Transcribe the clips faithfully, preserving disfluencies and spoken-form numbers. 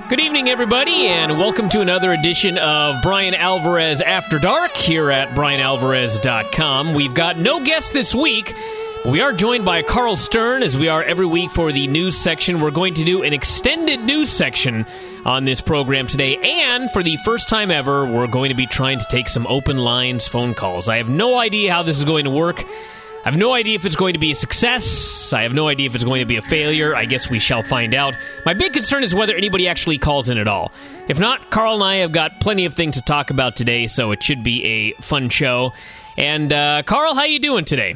Good evening, everybody, and welcome to another edition of Brian Alvarez After Dark here at brian alvarez dot com. We've got no guest this week, but we are joined by Carl Stern, as we are every week for the news section. We're going to do an extended news section on this program today, and for the first time ever, we're going to be trying to take some open lines phone calls. I have no idea how this is going to work. I have no idea if it's going to be a success. I have no idea if it's going to be a failure. I guess we shall find out. My big concern is whether anybody actually calls in at all. If not, Carl and I have got plenty of things to talk about today, so it should be a fun show. And, uh, Carl, how you doing today?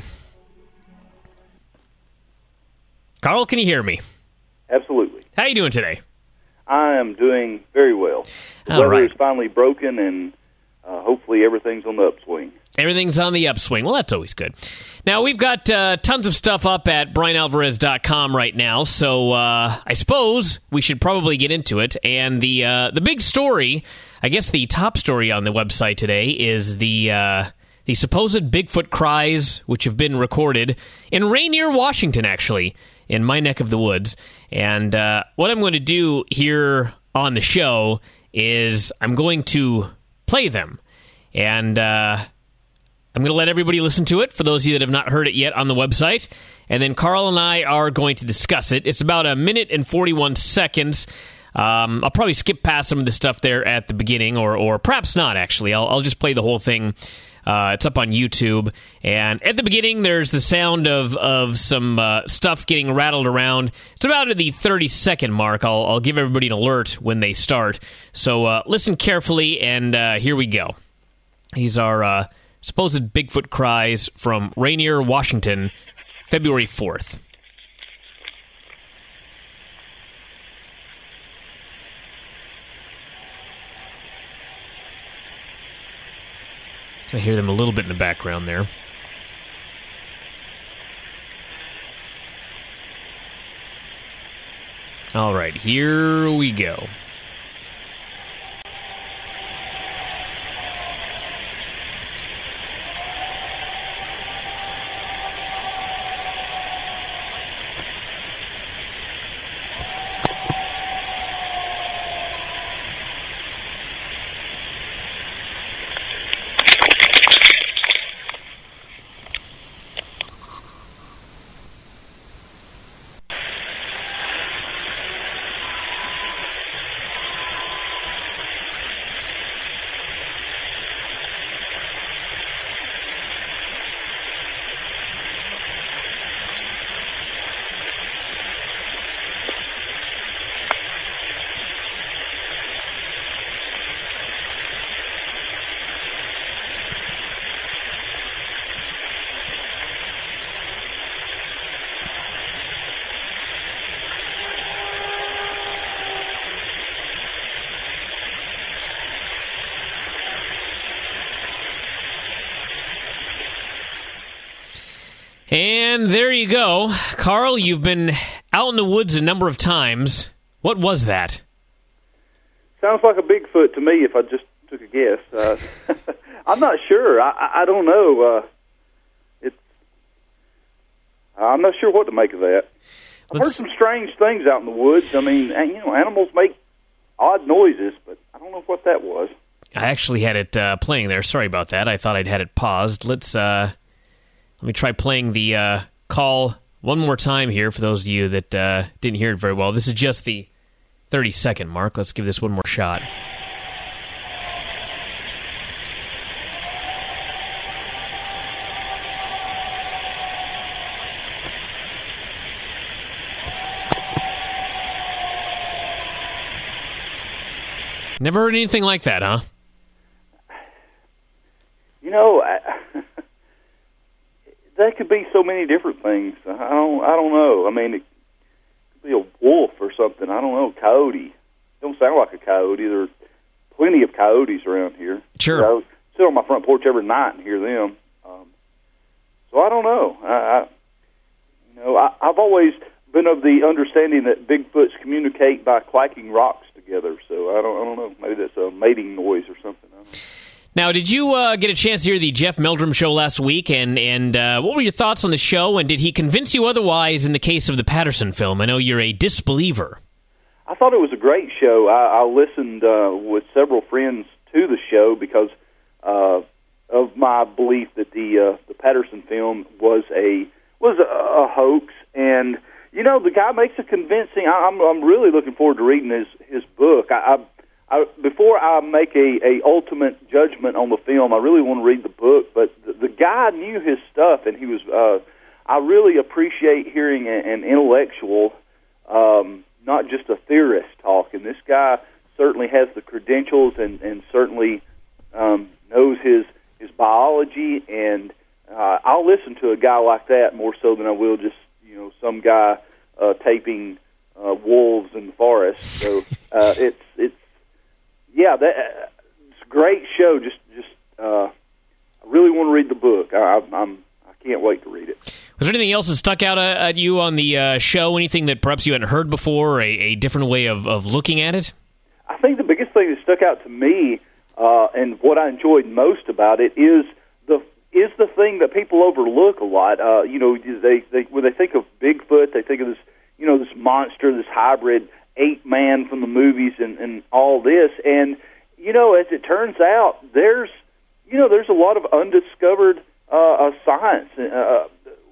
Carl, can you hear me? Absolutely. How you doing today? I am doing very well. The All weather right. is finally broken, and uh, hopefully everything's on the upswing. Everything's on the upswing. Well, that's always good. Now, we've got uh, tons of stuff up at brian alvarez dot com right now, so uh, I suppose we should probably get into it. And the uh, the big story, I guess the top story on the website today, is the uh, the supposed Bigfoot cries, which have been recorded in Rainier, Washington, actually, in my neck of the woods. And uh, what I'm going to do here on the show is I'm going to play them. And uh, I'm going to let everybody listen to it, for those of you that have not heard it yet on the website. And then Carl and I are going to discuss it. It's about a minute and forty-one seconds. Um, I'll probably skip past some of the stuff there at the beginning, or or perhaps not, actually. I'll, I'll just play the whole thing. Uh, it's up on YouTube. And at the beginning, there's the sound of, of some uh, stuff getting rattled around. It's about at the thirty-second mark. I'll, I'll give everybody an alert when they start. So uh, listen carefully, and uh, here we go. These are uh, supposed Bigfoot cries from Rainier, Washington, February fourth. I hear them a little bit in the background there. All right, here we go. And there you go. Carl, you've been out in the woods a number of times. What was that? Sounds like a Bigfoot to me, if I just took a guess. Uh, I'm not sure. I, I, I don't know. Uh, it's, I'm not sure what to make of that. I've Let's... heard some strange things out in the woods. I mean, you know, animals make odd noises, but I don't know what that was. I actually had it uh, playing there. Sorry about that. I thought I'd had it paused. Let's... Uh... Let me try playing the uh, call one more time here for those of you that uh, didn't hear it very well. This is just the thirty-second mark. Let's give this one more shot. Never heard anything like that, huh? You know, I... that could be so many different things. I don't. I don't know. I mean, it could be a wolf or something. I don't know. Coyote. Don't sound like a coyote. There's plenty of coyotes around here. Sure. I sit on my front porch every night and hear them. Um, so I don't know. I, I you know, I, I've always been of the understanding that Bigfoots communicate by clacking rocks together. So I don't. I don't know. Maybe that's a mating noise or something. I don't know. Now, did you uh, get a chance to hear the Jeff Meldrum show last week, and, and uh, what were your thoughts on the show, and did he convince you otherwise in the case of the Patterson film? I know you're a disbeliever. I thought it was a great show. I, I listened uh, with several friends to the show because uh, of my belief that the uh, the Patterson film was a was a, a hoax. And you know, the guy makes a convincing. I, I'm I'm really looking forward to reading his his book. I, I, I before I make a, a ultimate judgment on the film, I really want to read the book. But the, the guy knew his stuff, and he was. Uh, I really appreciate hearing an, an intellectual. Um, not just a theorist talk, and this guy certainly has the credentials and, and certainly um, knows his, his biology, and uh, I'll listen to a guy like that more so than I will just, you know, some guy uh, taping uh, wolves in the forest. So uh, it's, it's yeah, that, uh, it's a great show. Just, just uh, I really want to read the book. I, I'm, I can't wait to read it. Was there anything else that stuck out uh, at you on the uh, show? Anything that perhaps you hadn't heard before, or a, a different way of, of looking at it? I think the biggest thing that stuck out to me, uh, and what I enjoyed most about it, is the is the thing that people overlook a lot. Uh, you know, they, they when they think of Bigfoot, they think of this, you know, this monster, this hybrid ape man from the movies, and, and all this. And you know, as it turns out, there's you know, there's a lot of undiscovered uh, uh, science. Uh,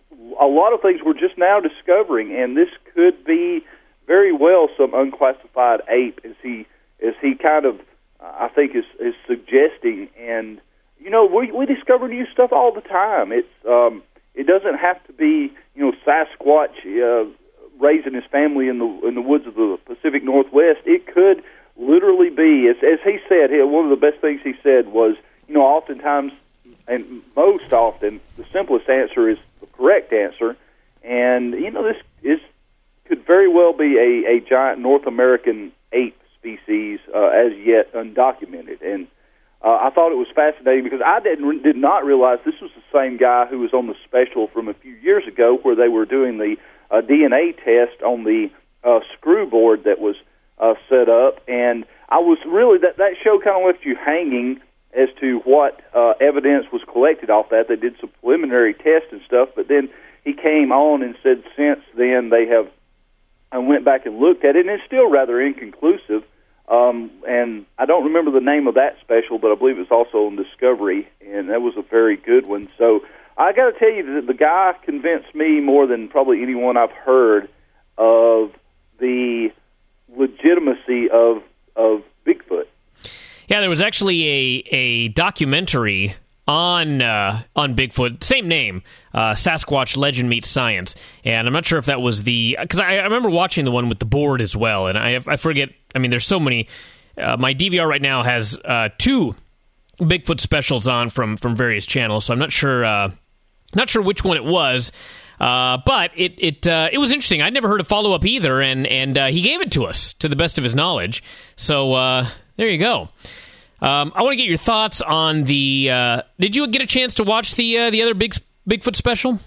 A lot of things we're just now discovering, and this could be very well some unclassified ape, as he as he kind of, uh, I think, is, is suggesting. And you know, we we discover new stuff all the time. It's um, it doesn't have to be, you know, Sasquatch uh, raising his family in the in the woods of the Pacific Northwest. It could literally be, as as he said, one of the best things he said was, you know, oftentimes and most often the simplest answer is the correct answer, and you know, this is could very well be a, a giant North American ape species uh, as yet undocumented. And uh, I thought it was fascinating because I didn't did not realize this was the same guy who was on the special from a few years ago, where they were doing the uh, D N A test on the uh, screw board that was uh, set up, and I was really that that show kind of left you hanging as to what uh, evidence was collected off that. They did some preliminary tests and stuff, but then he came on and said since then they have, I went back and looked at it, and it's still rather inconclusive. Um, and I don't remember the name of that special, but I believe it's also on Discovery, and that was a very good one. So I got to tell you that the guy convinced me more than probably anyone I've heard of the legitimacy of of Bigfoot. Yeah, there was actually a, a documentary on uh, on Bigfoot, same name, uh, Sasquatch Legend Meets Science, and I'm not sure if that was the, because I, I remember watching the one with the board as well, and I I forget, I mean, there's so many, uh, my D V R right now has uh, two Bigfoot specials on from, from various channels, so I'm not sure uh, not sure which one it was, uh, but it it uh, it was interesting. I'd never heard a follow-up either, and, and uh, he gave it to us to the best of his knowledge, so uh, there you go. Um, I want to get your thoughts on the. Uh, did you get a chance to watch the uh, the other big Bigfoot special?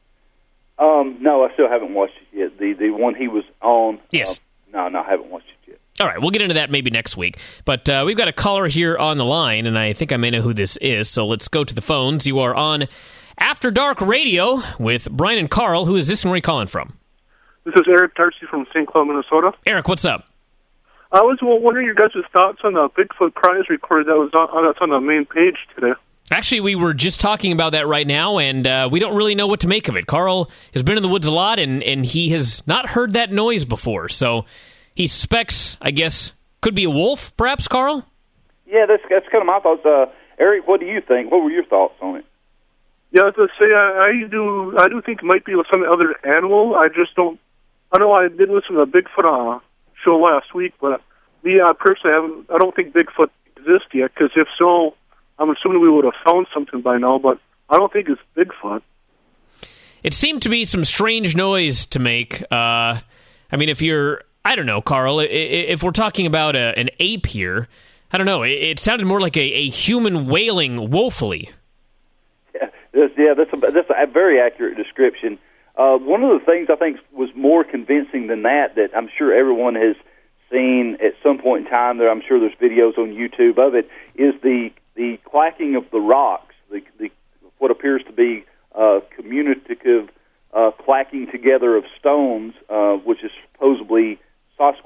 Um, no, I still haven't watched it yet. The the one he was on. Yes. Uh, no, no, I haven't watched it yet. All right, we'll get into that maybe next week. But uh, we've got a caller here on the line, and I think I may know who this is. So let's go to the phones. You are on After Dark Radio with Brian and Carl. Who is this, and where are you calling from? This is Eric Darcy from Saint Cloud, Minnesota. Eric, what's up? I was wondering your guys' thoughts on the Bigfoot cries record that was on, that's on the main page today. Actually, we were just talking about that right now, and uh, we don't really know what to make of it. Carl has been in the woods a lot, and, and he has not heard that noise before. So he suspects, I guess, could be a wolf, perhaps, Carl? Yeah, that's that's kind of my thoughts. Uh, Eric, what do you think? What were your thoughts on it? Yeah, to say I, I do I do think it might be some other animal. I just don't. I know I did listen to the Bigfoot uh, show last week, but me uh, personally, I, haven't, I don't think Bigfoot exists yet. Because if so, I'm assuming we would have found something by now. But I don't think it's Bigfoot. It seemed to be some strange noise to make. Uh, I mean, if you're, I don't know, Carl. If we're talking about a, an ape here, I don't know. It, it sounded more like a, a human wailing woefully. Yeah, that's, yeah, that's a, that's a very accurate description. Uh, one of the things I think was more convincing than that, that I'm sure everyone has seen at some point in time, there I'm sure there's videos on YouTube of it, is the the clacking of the rocks, the, the what appears to be uh, communicative uh, clacking together of stones, uh, which is supposedly Sasquatch communication.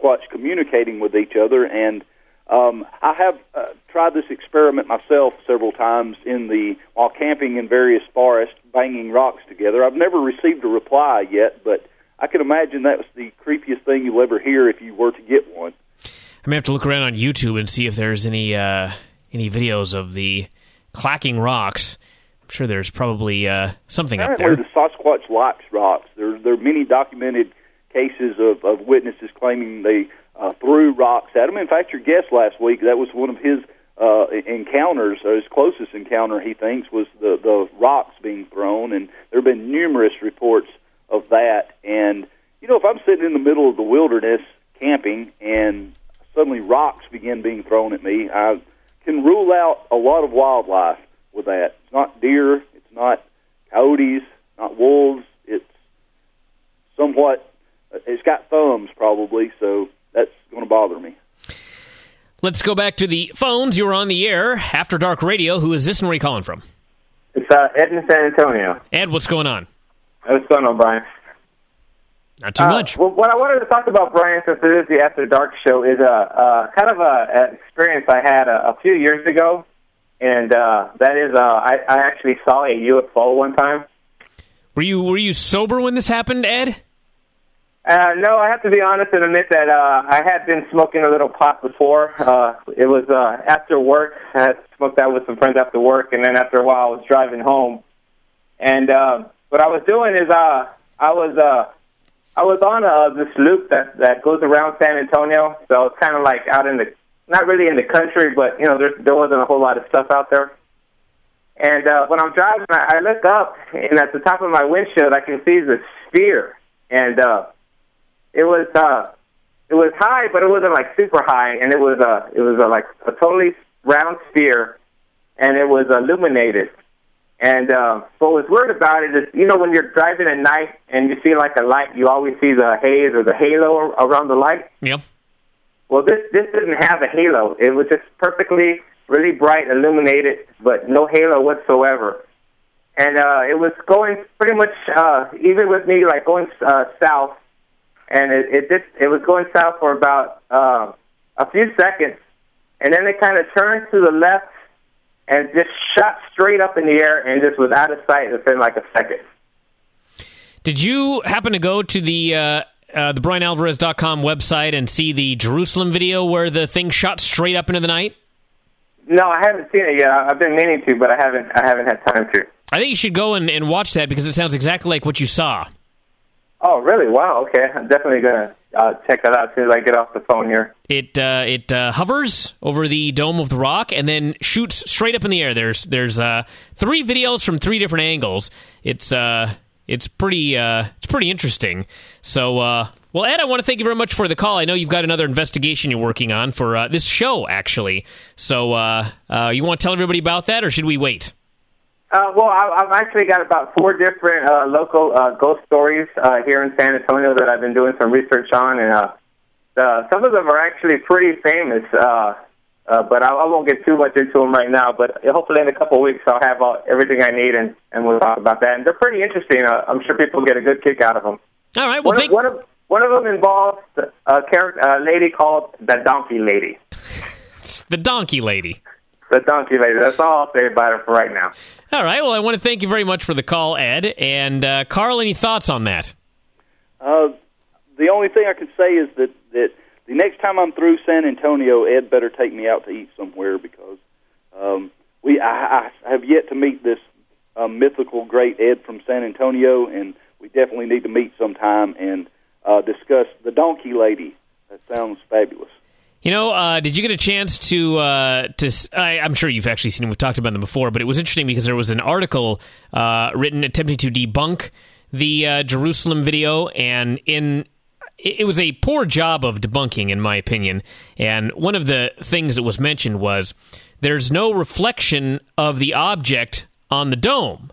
communicating with each other. And um, I have uh, tried this experiment myself several times in the while camping in various forests, banging rocks together. I've never received a reply yet, but I can imagine that was the creepiest thing you'll ever hear if you were to get one. I may have to look around on YouTube and see if there's any uh, any videos of the clacking rocks. I'm sure there's probably uh, something up there. The Sasquatch likes rocks. There, there are many documented cases of, of witnesses claiming they uh, threw rocks at him. In fact, your guest last week, that was one of his uh, encounters, or his closest encounter, he thinks, was the, the rocks being thrown. And there have been numerous reports of that. And, you know, if I'm sitting in the middle of the wilderness camping and suddenly rocks begin being thrown at me, I can rule out a lot of wildlife with that. It's not deer, it's not coyotes, not wolves, it's somewhat, it's got thumbs probably, so that's going to bother me. Let's go back to the phones. You're on the air, After Dark Radio. Who is this and where are you calling from? It's uh, Ed in San Antonio. Ed, what's going on? What's going on, Brian? Not too uh, much. Well, what I wanted to talk about, Brian, since it is the After Dark show, is a uh, uh, kind of a, an experience I had a, a few years ago, and uh, that is uh, I, I actually saw a U F O one time. Were you were you sober when this happened, Ed? Uh, no, I have to be honest and admit that uh, I had been smoking a little pot before. Uh, it was uh, after work. I had smoked that with some friends after work, and then after a while I was driving home. And uh, what I was doing is uh, I was... Uh, I was on uh, this loop that, that goes around San Antonio, so it's kind of like out in the, not really in the country, but, you know, there, there wasn't a whole lot of stuff out there. And uh, when I'm driving, I, I look up, and at the top of my windshield, I can see this sphere. And uh, it was uh, it was high, but it wasn't, like, super high, and it was, uh, it was uh, like a totally round sphere, and it was illuminated. And uh, what was weird about it is, you know, when you're driving at night and you see like a light, you always see the haze or the halo around the light. Yep. Well, this this didn't have a halo. It was just perfectly, really bright, illuminated, but no halo whatsoever. And uh, it was going pretty much, uh, even with me, like going uh, south, and it it, just, it was going south for about uh, a few seconds, and then it kind of turned to the left, and just shot straight up in the air and just was out of sight within like a second. Did you happen to go to the uh, uh, the Brian Alvarez dot com website and see the Jerusalem video where the thing shot straight up into the night? No, I haven't seen it yet. I've been meaning to, but I haven't I haven't had time to. I think you should go and, and watch that because it sounds exactly like what you saw. Oh, really? Wow, okay. I'm definitely going to uh, check that out as soon as I get off the phone here. It uh, it uh, hovers over the Dome of the Rock and then shoots straight up in the air. There's there's uh, three videos from three different angles. It's uh it's pretty uh it's pretty interesting. So uh, well, Ed, I want to thank you very much for the call. I know you've got another investigation you're working on for uh, this show, actually. So uh, uh, you want to tell everybody about that, or should we wait? Uh, well, I, I've actually got about four different uh, local uh, ghost stories uh, here in San Antonio that I've been doing some research on, and uh, uh, some of them are actually pretty famous, uh, uh, but I, I won't get too much into them right now, but hopefully in a couple of weeks I'll have all, everything I need, and, and we'll talk about that. And they're pretty interesting. Uh, I'm sure people get a good kick out of them. All right, well, one, thank- of, one, of, one of them involves a, character, a lady called the Donkey Lady. The Donkey Lady. The Donkey Lady. That's all I'll say about it for right now. All right. Well, I want to thank you very much for the call, Ed. And, uh, Carl, any thoughts on that? Uh, the only thing I can say is that, that the next time I'm through San Antonio, Ed better take me out to eat somewhere because um, we I, I have yet to meet this uh, mythical great Ed from San Antonio, and we definitely need to meet sometime and uh, discuss the Donkey Lady. That sounds fabulous. You know, uh, did you get a chance to, uh, to I, I'm sure you've actually seen them, we've talked about them before, but it was interesting because there was an article uh, written attempting to debunk the uh, Jerusalem video, and in it, it was a poor job of debunking, in my opinion, and one of the things that was mentioned was there's no reflection of the object on the dome,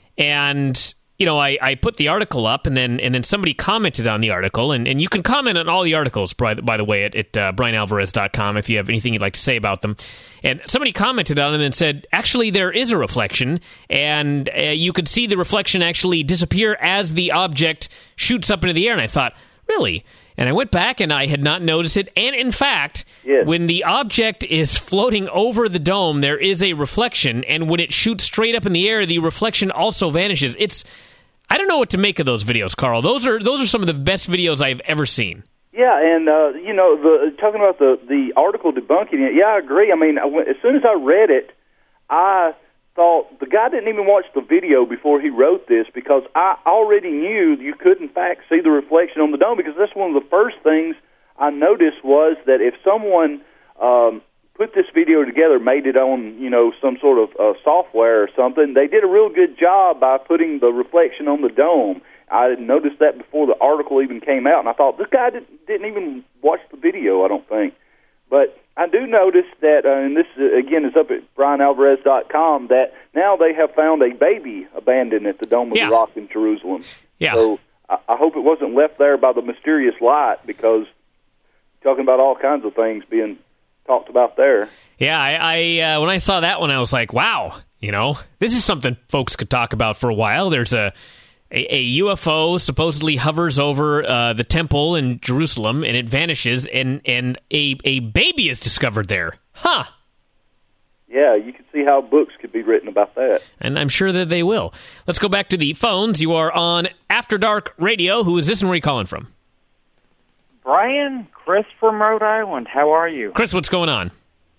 and you know, I, I put the article up, and then and then somebody commented on the article, and, and you can comment on all the articles, by, by the way, at, at uh, Brian Alvarez dot com if you have anything you'd like to say about them. And somebody commented on them and said, actually, there is a reflection, and uh, you could see the reflection actually disappear as the object shoots up into the air. And I thought, Really? And I went back and I had not noticed it. And in fact, Yes. when the object is floating over the dome, there is a reflection. And when it shoots straight up in the air, the reflection also vanishes. It's, I don't know what to make of those videos, Carl. Those are those are some of the best videos I've ever seen. Yeah, and uh, you know, the talking about the the article debunking it. Yeah, I agree. I mean, I went, as soon as I read it, I thought the guy didn't even watch the video before he wrote this, because I already knew you could in fact see the reflection on the dome, because that's one of the first things I noticed was that if someone um, put this video together, made it on, you know, some sort of uh, software or something, they did a real good job by putting the reflection on the dome. I didn't notice that before the article even came out, and I thought, this guy didn't, didn't even watch the video, I don't think. But I do notice that, uh, and this, uh, again, is up at Brian Alvarez dot com, that now they have found a baby abandoned at the Dome of Yeah. the Rock in Jerusalem. Yeah. So I, I hope it wasn't left there by the mysterious light, because talking about all kinds of things being talked about there. Yeah, I, I uh, when I saw that one, I was like, wow, you know, this is something folks could talk about for a while. There's a a, a U F O supposedly hovers over uh, the temple in Jerusalem, and it vanishes, and, and a, a baby is discovered there. Huh. Yeah, you can see how books could be written about that. And I'm sure that they will. Let's go back to the phones. You are on After Dark Radio. Who is this and where are you calling from? Brian, Chris from Rhode Island. How are you? Chris, what's going on?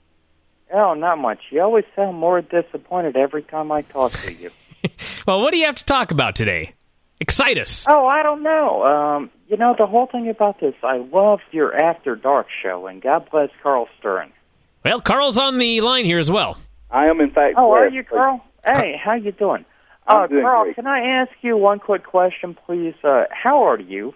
Oh, not much. You always sound more disappointed every time I talk to you. Well, what do you have to talk about today? Excite us. Oh, I don't know. Um, you know, the whole thing about this, I love your After Dark show, and God bless Carl Stern. Well, Carl's on the line here as well. I am, in fact. Oh, are blessed. you, Carl? Hey, how you doing? I'm Uh, doing Carl, great. can I ask you one quick question, please? Uh, how are you?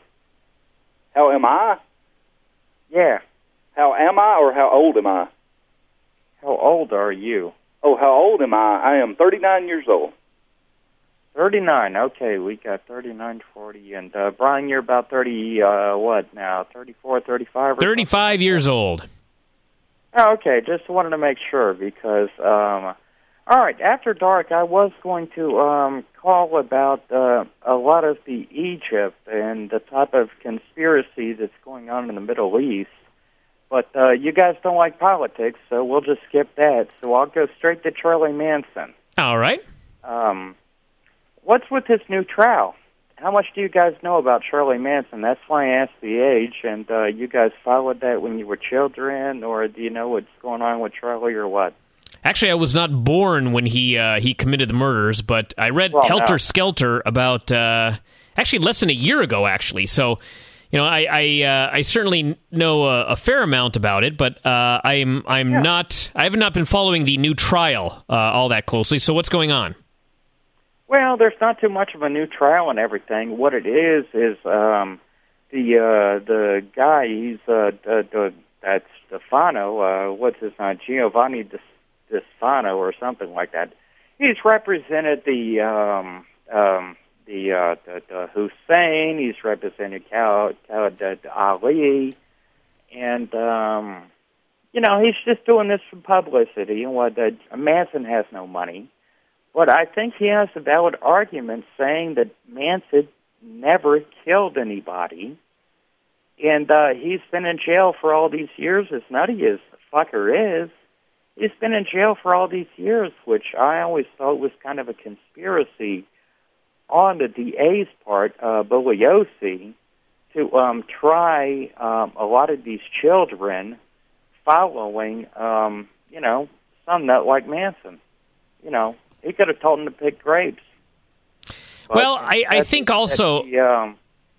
How am I? Yeah. How am I, or how old am I? How old are you? Oh, how old am I? I am thirty-nine years old. thirty-nine. Okay, we got thirty-nine, forty, and uh, Brian, you're about thirty, uh, what now, thirty-four, thirty-five? Or thirty-five something? years old. Oh, okay, just wanted to make sure because, um, all right, after dark, I was going to um, call about uh, a lot of the Egypt and the type of conspiracy that's going on in the Middle East, but uh, you guys don't like politics, so we'll just skip that. So I'll go straight to Charlie Manson. All right. Um, what's with this new trial? How much do you guys know about Charlie Manson? That's why I asked the age, and uh, you guys followed that when you were children, or do you know what's going on with Charlie or what? Actually, I was not born when he uh, he committed the murders, but I read Well, Helter no. Skelter about uh, actually less than a year ago. Actually, so you know, I I, uh, I certainly know a, a fair amount about it, but uh, I'm I'm Yeah. not I have not been following the new trial uh, all that closely. So what's going on? Well, there's not too much of a new trial and everything. What it is is um, the uh, the guy. He's uh, the, the, that's Stefano. Uh, what's his name? Giovanni Di, Di Stefano or something like that. He's represented the um, um, the, uh, the the Hussein. He's represented Cal, Cal the, the Ali, and um, you know he's just doing this for publicity. And what uh, Manson has no money. But I think he has a valid argument saying that Manson never killed anybody, and uh, he's been in jail for all these years, as nutty as the fucker is. He's been in jail for all these years, which I always thought was kind of a conspiracy on the D A's part, uh, Bugliosi, to um, try um, a lot of these children following, um, you know, some nut like Manson, you know. He could have told him to pick grapes. But Well, I, I that's- think also. that's the, um,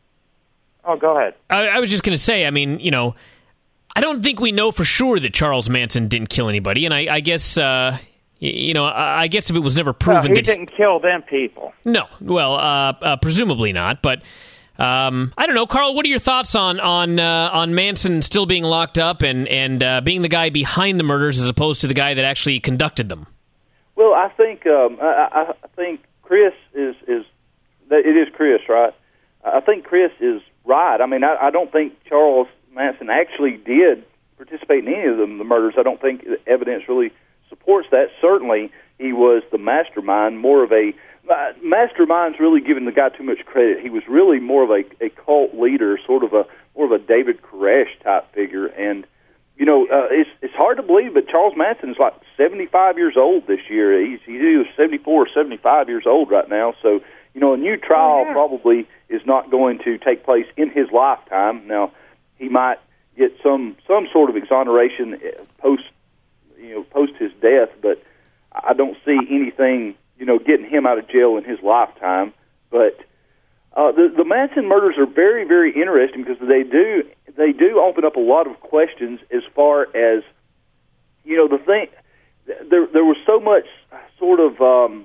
oh, go ahead. I, I was just going to say, I mean, you know, I don't think we know for sure that Charles Manson didn't kill anybody, and I, I guess, uh, y- you know, I, I guess if it was never No, proven he that didn't kill them people. no, well, uh, uh, presumably not, but um, I don't know, Carl. What are your thoughts on on uh, on Manson still being locked up and and uh, being the guy behind the murders as opposed to the guy that actually conducted them? Well, I think um, I, I think Chris is is it is Chris, right? I think Chris is right. I mean, I, I don't think Charles Manson actually did participate in any of them, the murders. I don't think the evidence really supports that. Certainly, he was the mastermind, more of a uh, Mastermind's really giving the guy too much credit. He was really more of a, a cult leader, sort of a more of a David Koresh type figure. And you know, uh, it's it's hard to believe, but Charles Manson's like seventy-five years old this year. He's he's either seventy-four or seventy-five years old right now. So you know, a new trial oh, yeah. probably is not going to take place in his lifetime. Now, he might get some some sort of exoneration post you know post his death, but I don't see anything you know getting him out of jail in his lifetime. But uh, the the Manson murders are very very interesting because they do they do open up a lot of questions as far as you know the thing. There there was so much sort of. Um,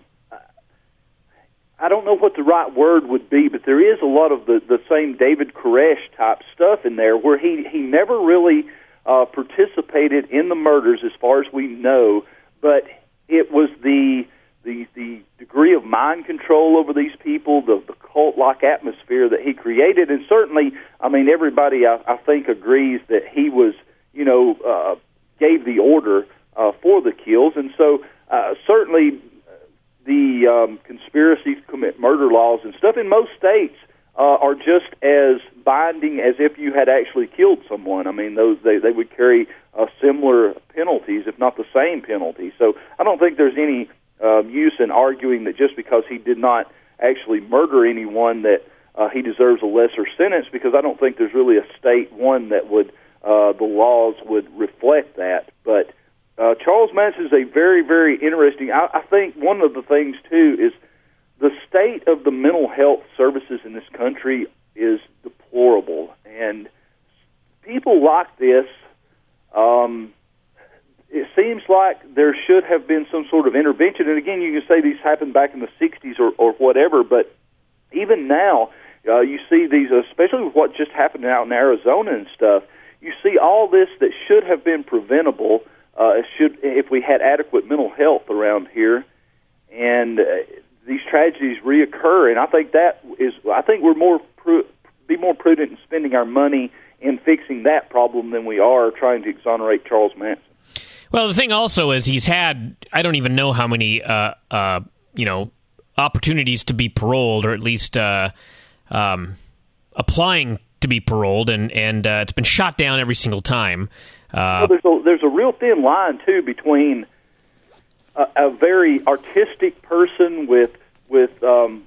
I don't know what the right word would be, but there is a lot of the, the same David Koresh type stuff in there where he, he never really uh, participated in the murders as far as we know, but it was the the, the degree of mind control over these people, the, the cult-like atmosphere that he created, and certainly, I mean, everybody, I, I think, agrees that he was, you know, uh, gave the order uh, for the kills, and so uh, certainly the um, conspiracy to commit murder laws and stuff in most states uh, are just as binding as if you had actually killed someone. I mean, those they, they would carry uh, similar penalties, if not the same penalty. So I don't think there's any uh, use in arguing that just because he did not actually murder anyone that uh, he deserves a lesser sentence, because I don't think there's really a state, one, that would uh, the laws would reflect that. But Uh, Charles Manson is a very, very interesting. I, I think one of the things, too, is the state of the mental health services in this country is deplorable. And people like this, um, it seems like there should have been some sort of intervention. And again, you can say these happened back in the sixties or, or whatever, but even now, uh, you see these, especially with what just happened out in Arizona and stuff, you see all this that should have been preventable. Uh, should if we had adequate mental health around here, and uh, these tragedies reoccur, and I think that is, I think we're more pru- be more prudent in spending our money in fixing that problem than we are trying to exonerate Charles Manson. Well, the thing also is he's had, I don't even know how many, uh, uh, you know, opportunities to be paroled, or at least uh, um, applying to be paroled, and and uh, it's been shot down every single time. Uh, well, there's a there's a real thin line too between a, a very artistic person with with um,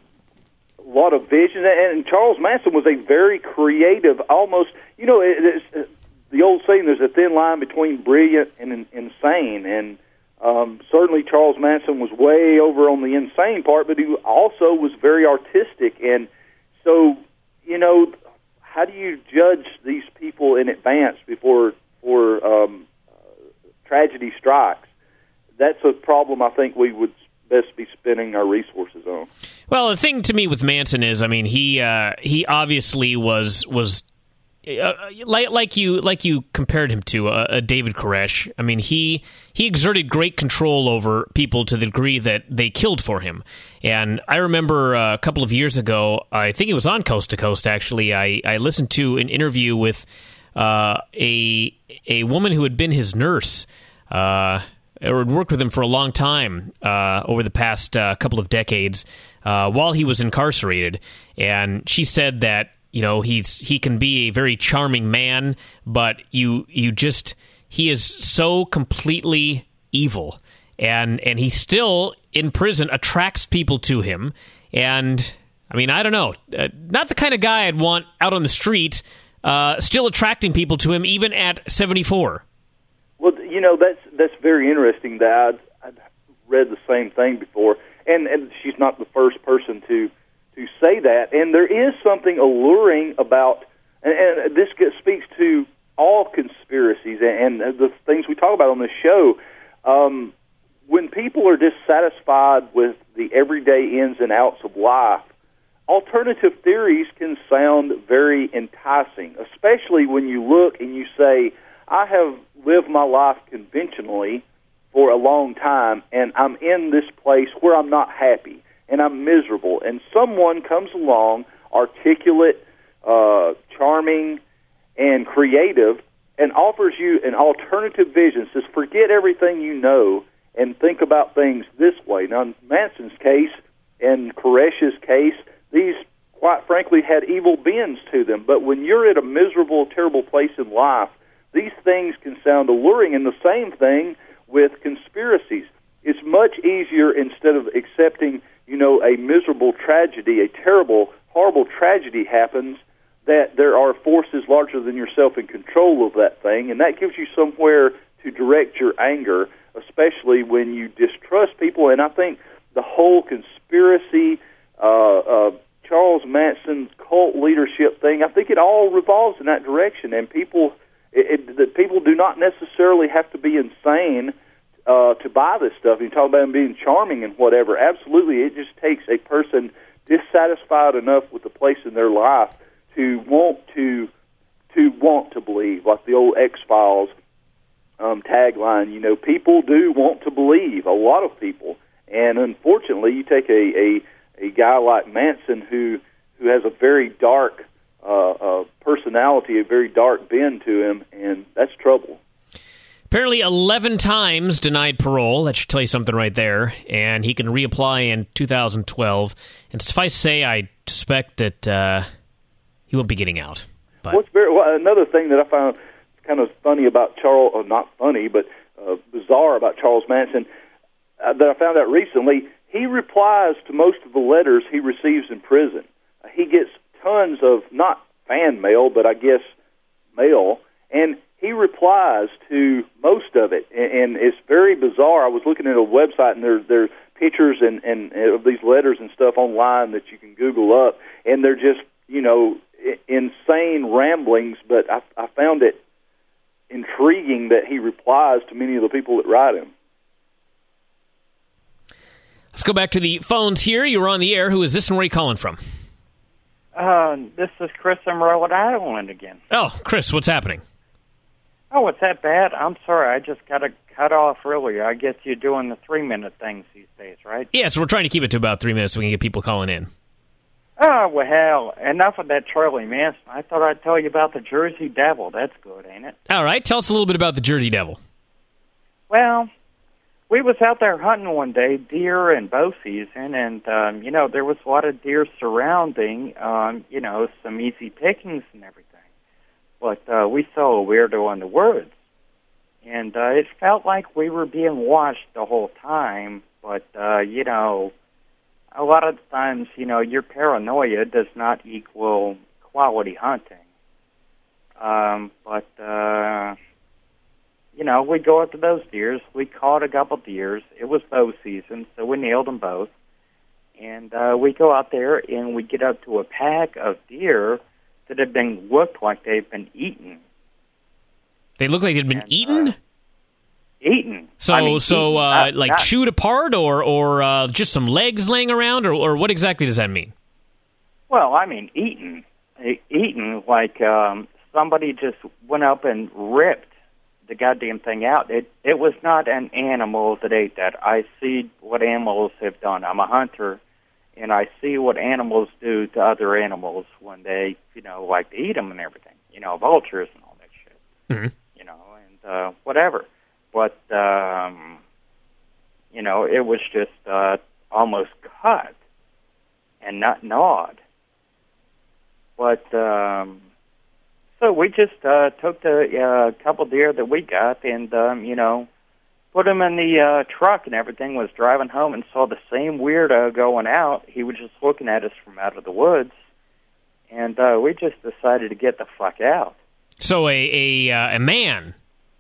a lot of vision, and Charles Manson was a very creative, almost you know it, it's, the old saying, there's a thin line between brilliant and in, insane, and um, certainly Charles Manson was way over on the insane part, but he also was very artistic, and so you know how do you judge these people in advance before? Or um, uh, tragedy strikes? That's a problem I think we would best be spending our resources on. Well, the thing to me with Manson is, I mean, he uh, he obviously was was uh, like like you like you compared him to a, a David Koresh. I mean, he he exerted great control over people to the degree that they killed for him. And I remember uh, a couple of years ago, I think it was on Coast to Coast. Actually, I I listened to an interview with Uh, a a woman who had been his nurse, uh, or had worked with him for a long time uh, over the past uh, couple of decades, uh, while he was incarcerated, and she said that you know he's he can be a very charming man, but you you just he is so completely evil, and and he still in prison attracts people to him, and I mean I don't know, uh, not the kind of guy I'd want out on the street. Uh, still attracting people to him even at seventy-four. Well, you know, that's that's very interesting. That I'd, I'd read the same thing before, and, and she's not the first person to to say that. And there is something alluring about, and, and this gets, speaks to all conspiracies and, and the things we talk about on this show. Um, when people are dissatisfied with the everyday ins and outs of life, alternative theories can sound very enticing, especially when you look and you say, I have lived my life conventionally for a long time, and I'm in this place where I'm not happy, and I'm miserable. And someone comes along, articulate, uh, charming, and creative, and offers you an alternative vision, says, forget everything you know, and think about things this way. Now, in Manson's case, in Koresh's case, these, quite frankly, had evil bends to them. But when you're at a miserable, terrible place in life, these things can sound alluring. And the same thing with conspiracies. It's much easier, instead of accepting, you know, a miserable tragedy, a terrible, horrible tragedy happens, that there are forces larger than yourself in control of that thing, and that gives you somewhere to direct your anger, especially when you distrust people. And I think the whole conspiracy, uh, uh, Charles Manson's cult leadership thing, I think it all revolves in that direction. And people, it, it, the people do not necessarily have to be insane uh, to buy this stuff. You talk about them being charming and whatever. Absolutely, it just takes a person dissatisfied enough with the place in their life to want to to want to believe, like the old X-Files um, tagline. You know, people do want to believe, a lot of people. And unfortunately, you take a, a, a guy like Manson who who has a very dark uh, uh, personality, a very dark bend to him, and that's trouble. Apparently eleven times denied parole. That should tell you something right there. And he can reapply in two thousand twelve. And suffice to say, I suspect that uh, he won't be getting out. But What's very, well, another thing that I found kind of funny about Charles, or not funny, but uh, bizarre about Charles Manson, uh, that I found out recently, he replies to most of the letters he receives in prison. Uh, he gets tons of, not fan mail, but I guess mail, and he replies to most of it, and, and it's very bizarre. I was looking at a website, and there there are pictures and, and, and of these letters and stuff online that you can Google up, and they're just, you know, insane ramblings, but I, I found it intriguing that he replies to many of the people that write him. Let's go back to the phones here. You're on the air. Who is this, and where are you calling from? Uh, this is Chris in Rhode Island again. Oh, Chris, what's happening? Oh, it's that bad? I'm sorry. I just got to cut off earlier. I guess you're doing the three-minute things these days, right? Yeah, so we're trying to keep it to about three minutes so we can get people calling in. Oh, well, hell, enough of that Charlie Manson. I thought I'd tell you about the Jersey Devil. That's good, ain't it? All right, tell us a little bit about the Jersey Devil. Well, we was out there hunting one day, deer and bow season, and, um, you know, there was a lot of deer surrounding, um, you know, some easy pickings and everything. But uh, we saw a weirdo in the woods, and uh, it felt like we were being watched the whole time, but, uh, you know, a lot of times, you know, your paranoia does not equal quality hunting. Um, but, uh, you know, we go after those deers. We caught a couple deers. It was bow season, so we nailed them both. And uh, we go out there, and we get up to a pack of deer that have been looked like they've been eaten. They look like they've been and, eaten? Uh, eaten. So, I mean, so eaten, uh, not, like not, chewed apart, or or uh, just some legs laying around, or, or what exactly does that mean? Well, I mean, eaten. E- eaten like um, somebody just went up and ripped the goddamn thing out. It it was not an animal that ate that. I see what animals have done. I'm a hunter, and I see what animals do to other animals when they, you know, like to eat them and everything. You know, vultures and all that shit. Mm-hmm. You know, and uh, whatever. But, um, you know, it was just uh, almost cut and not gnawed. But, um, so we just uh, took the uh, couple deer that we got and, um, you know, put them in the uh, truck and everything, was driving home and saw the same weirdo going out. He was just looking at us from out of the woods, and uh, we just decided to get the fuck out. So a, a, uh, a man...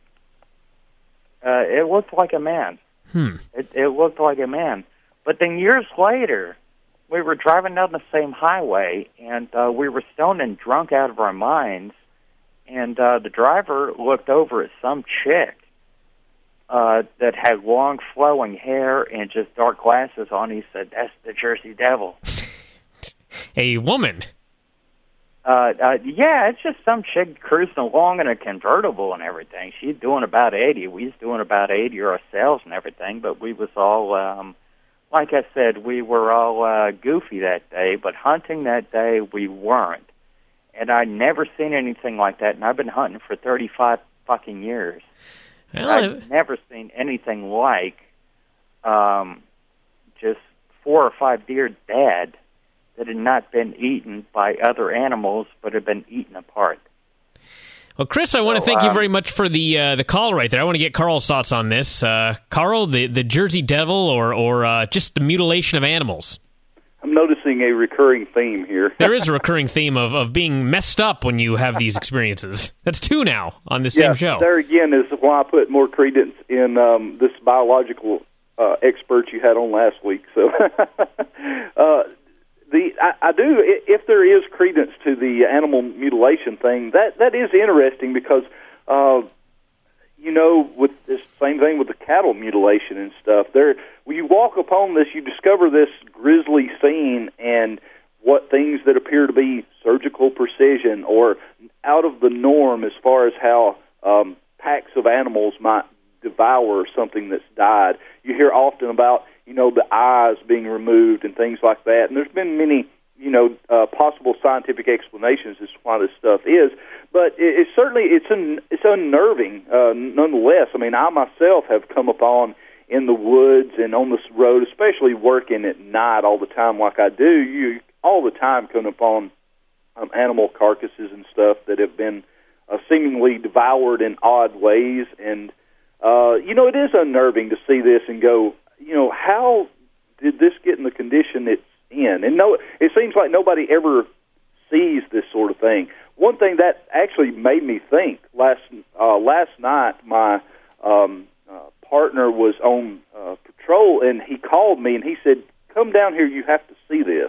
Uh, it looked like a man. Hmm. It, it looked like a man. But then years later, we were driving down the same highway, and uh, we were stoned and drunk out of our minds, and uh, the driver looked over at some chick uh, that had long flowing hair and just dark glasses on. He said, "That's the Jersey Devil." A woman? Uh, uh, yeah, it's just some chick cruising along in a convertible and everything. She's doing about eighty. We was doing about eighty ourselves and everything, but we was all, um, like I said, we were all uh, goofy that day, but hunting that day, we weren't. And I'd never seen anything like that, and I've been hunting for thirty-five fucking years. Well, I've never seen anything like um, just four or five deer dead that had not been eaten by other animals, but had been eaten apart. Well, Chris, I want to so, thank um, you very much for the uh, the call right there. I want to get Carl's thoughts on this. Uh, Carl, the, the Jersey Devil or, or uh, just the mutilation of animals? I'm noticing a recurring theme here. There is a recurring theme of, of being messed up when you have these experiences. That's two now on this yeah, same show. There again is why I put more credence in um, this biological uh, expert you had on last week. So, uh, the I, I do, if there is credence to the animal mutilation thing, that that is interesting because, uh, you know, with this same thing with the cattle mutilation and stuff, there when you walk upon this, you discover this grisly scene and what things that appear to be surgical precision or out of the norm as far as how um, packs of animals might devour something that's died. You hear often about, you know, the eyes being removed and things like that. And there's been many, you know, uh, possible scientific explanations as to why this stuff is. But it, it's certainly, it's un, it's unnerving uh, nonetheless. I mean, I myself have come upon in the woods and on this road, especially working at night all the time like I do, you all the time come upon um, animal carcasses and stuff that have been uh, seemingly devoured in odd ways. And, uh, you know, it is unnerving to see this and go, you know, how did this get in the condition it's in? And no, it seems like nobody ever sees this sort of thing. One thing that actually made me think last uh, last night, my um, uh, partner was on uh, patrol, and he called me, and he said, "Come down here. You have to see this."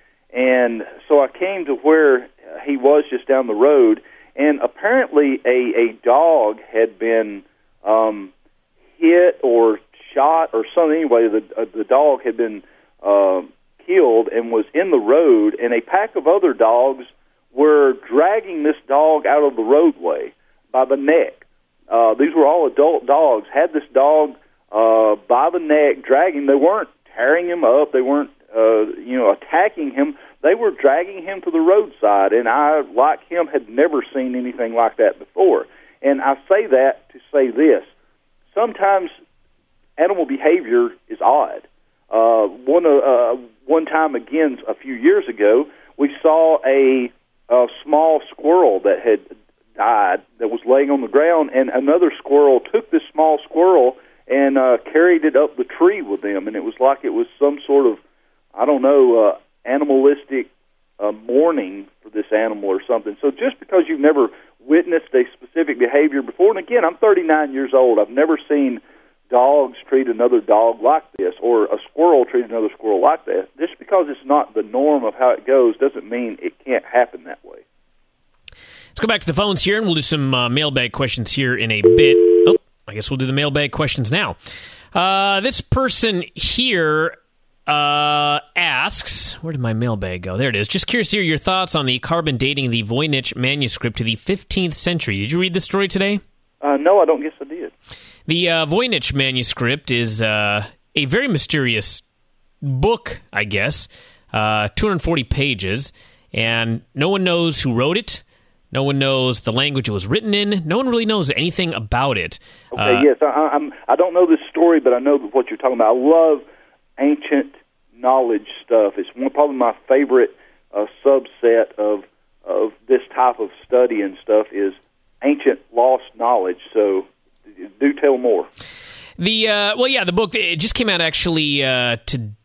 And so I came to where he was just down the road, and apparently a, a dog had been um, hit or shot or something. Anyway, the uh, the dog had been uh, killed and was in the road, and a pack of other dogs were dragging this dog out of the roadway by the neck. Uh, these were all adult dogs. Had this dog uh, by the neck, dragging. They weren't tearing him up. They weren't, uh, you know, attacking him. They were dragging him to the roadside, and I, like him, had never seen anything like that before. And I say that to say this. Sometimes animal behavior is odd. Uh, one uh, one time, again, a few years ago, we saw a, a small squirrel that had died that was laying on the ground, and another squirrel took this small squirrel and uh, carried it up the tree with them, and it was like it was some sort of, I don't know, uh, animalistic uh, mourning for this animal or something. So just because you've never witnessed a specific behavior before, and again, I'm thirty-nine years old, I've never seen dogs treat another dog like this, or a squirrel treat another squirrel like that. Just because it's not the norm of how it goes doesn't mean it can't happen that way. Let's go back to the phones here, and we'll do some uh, mailbag questions here in a bit. Oh, I guess we'll do the mailbag questions now. Uh, this person here uh, asks, where did my mailbag go? There it is. Just curious to hear your thoughts on the carbon dating the Voynich manuscript to the fifteenth century. Did you read this story today? Uh, no, I don't guess I did. The uh, Voynich manuscript is uh, a very mysterious book, I guess, uh, two hundred forty pages, and no one knows who wrote it. No one knows the language it was written in. No one really knows anything about it. Okay, uh, yes, I, I'm. I don't know this story, but I know what you're talking about. I love ancient knowledge stuff. It's one probably my favorite uh, subset of of this type of study and stuff is ancient lost knowledge. So do tell more. The uh, well, yeah, the book it just came out actually uh,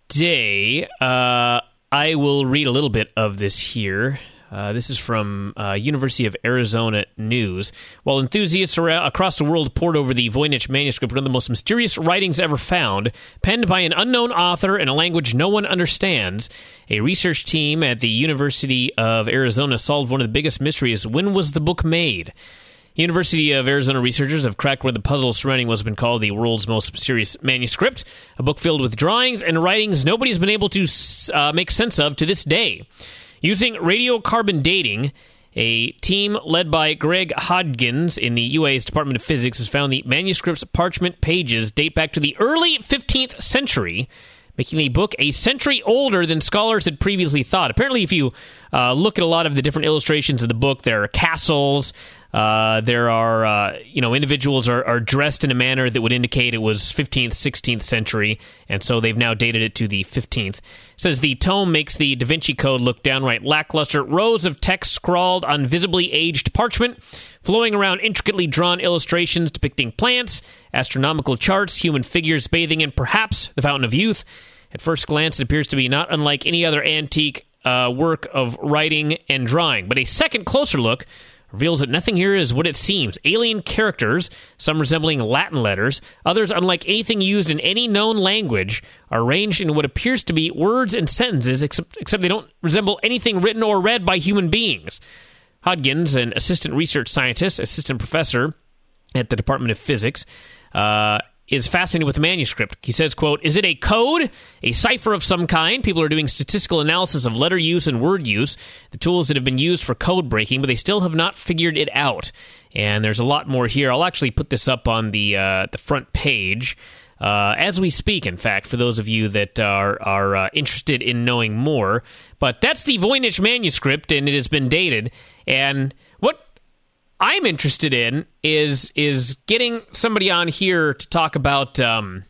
today. Uh, I will read a little bit of this here. Uh, this is from uh, University of Arizona News. While enthusiasts around, across the world poured over the Voynich manuscript, one of the most mysterious writings ever found, penned by an unknown author in a language no one understands, a research team at the University of Arizona solved one of the biggest mysteries. When was the book made? University of Arizona researchers have cracked where the puzzle surrounding what's been called the world's most mysterious manuscript, a book filled with drawings and writings nobody's been able to uh, make sense of to this day. Using radiocarbon dating, a team led by Greg Hodgins in the U A's Department of Physics has found the manuscript's parchment pages date back to the early fifteenth century, making the book a century older than scholars had previously thought. Apparently, if you uh, look at a lot of the different illustrations of the book, there are castles, Uh, there are, uh, you know, individuals are, are dressed in a manner that would indicate it was fifteenth, sixteenth century, and so they've now dated it to the fifteenth. It says the tome makes the Da Vinci Code look downright lackluster. Rows of text scrawled on visibly aged parchment, flowing around intricately drawn illustrations depicting plants, astronomical charts, human figures bathing in perhaps the Fountain of Youth. At first glance, it appears to be not unlike any other antique uh, work of writing and drawing, but a second closer look reveals that nothing here is what it seems. Alien characters, some resembling Latin letters, others unlike anything used in any known language, are arranged in what appears to be words and sentences, except, except they don't resemble anything written or read by human beings. Hodgins, an assistant research scientist, assistant professor at the Department of Physics, uh, is fascinated with the manuscript. He says, quote, "Is it a code? A cipher of some kind? People are doing statistical analysis of letter use and word use, the tools that have been used for code breaking, but they still have not figured it out." And there's a lot more here. I'll actually put this up on the uh, the front page uh, as we speak, in fact, for those of you that are, are uh, interested in knowing more. But that's the Voynich manuscript, and it has been dated. And what I'm interested in is is getting somebody on here to talk about, um,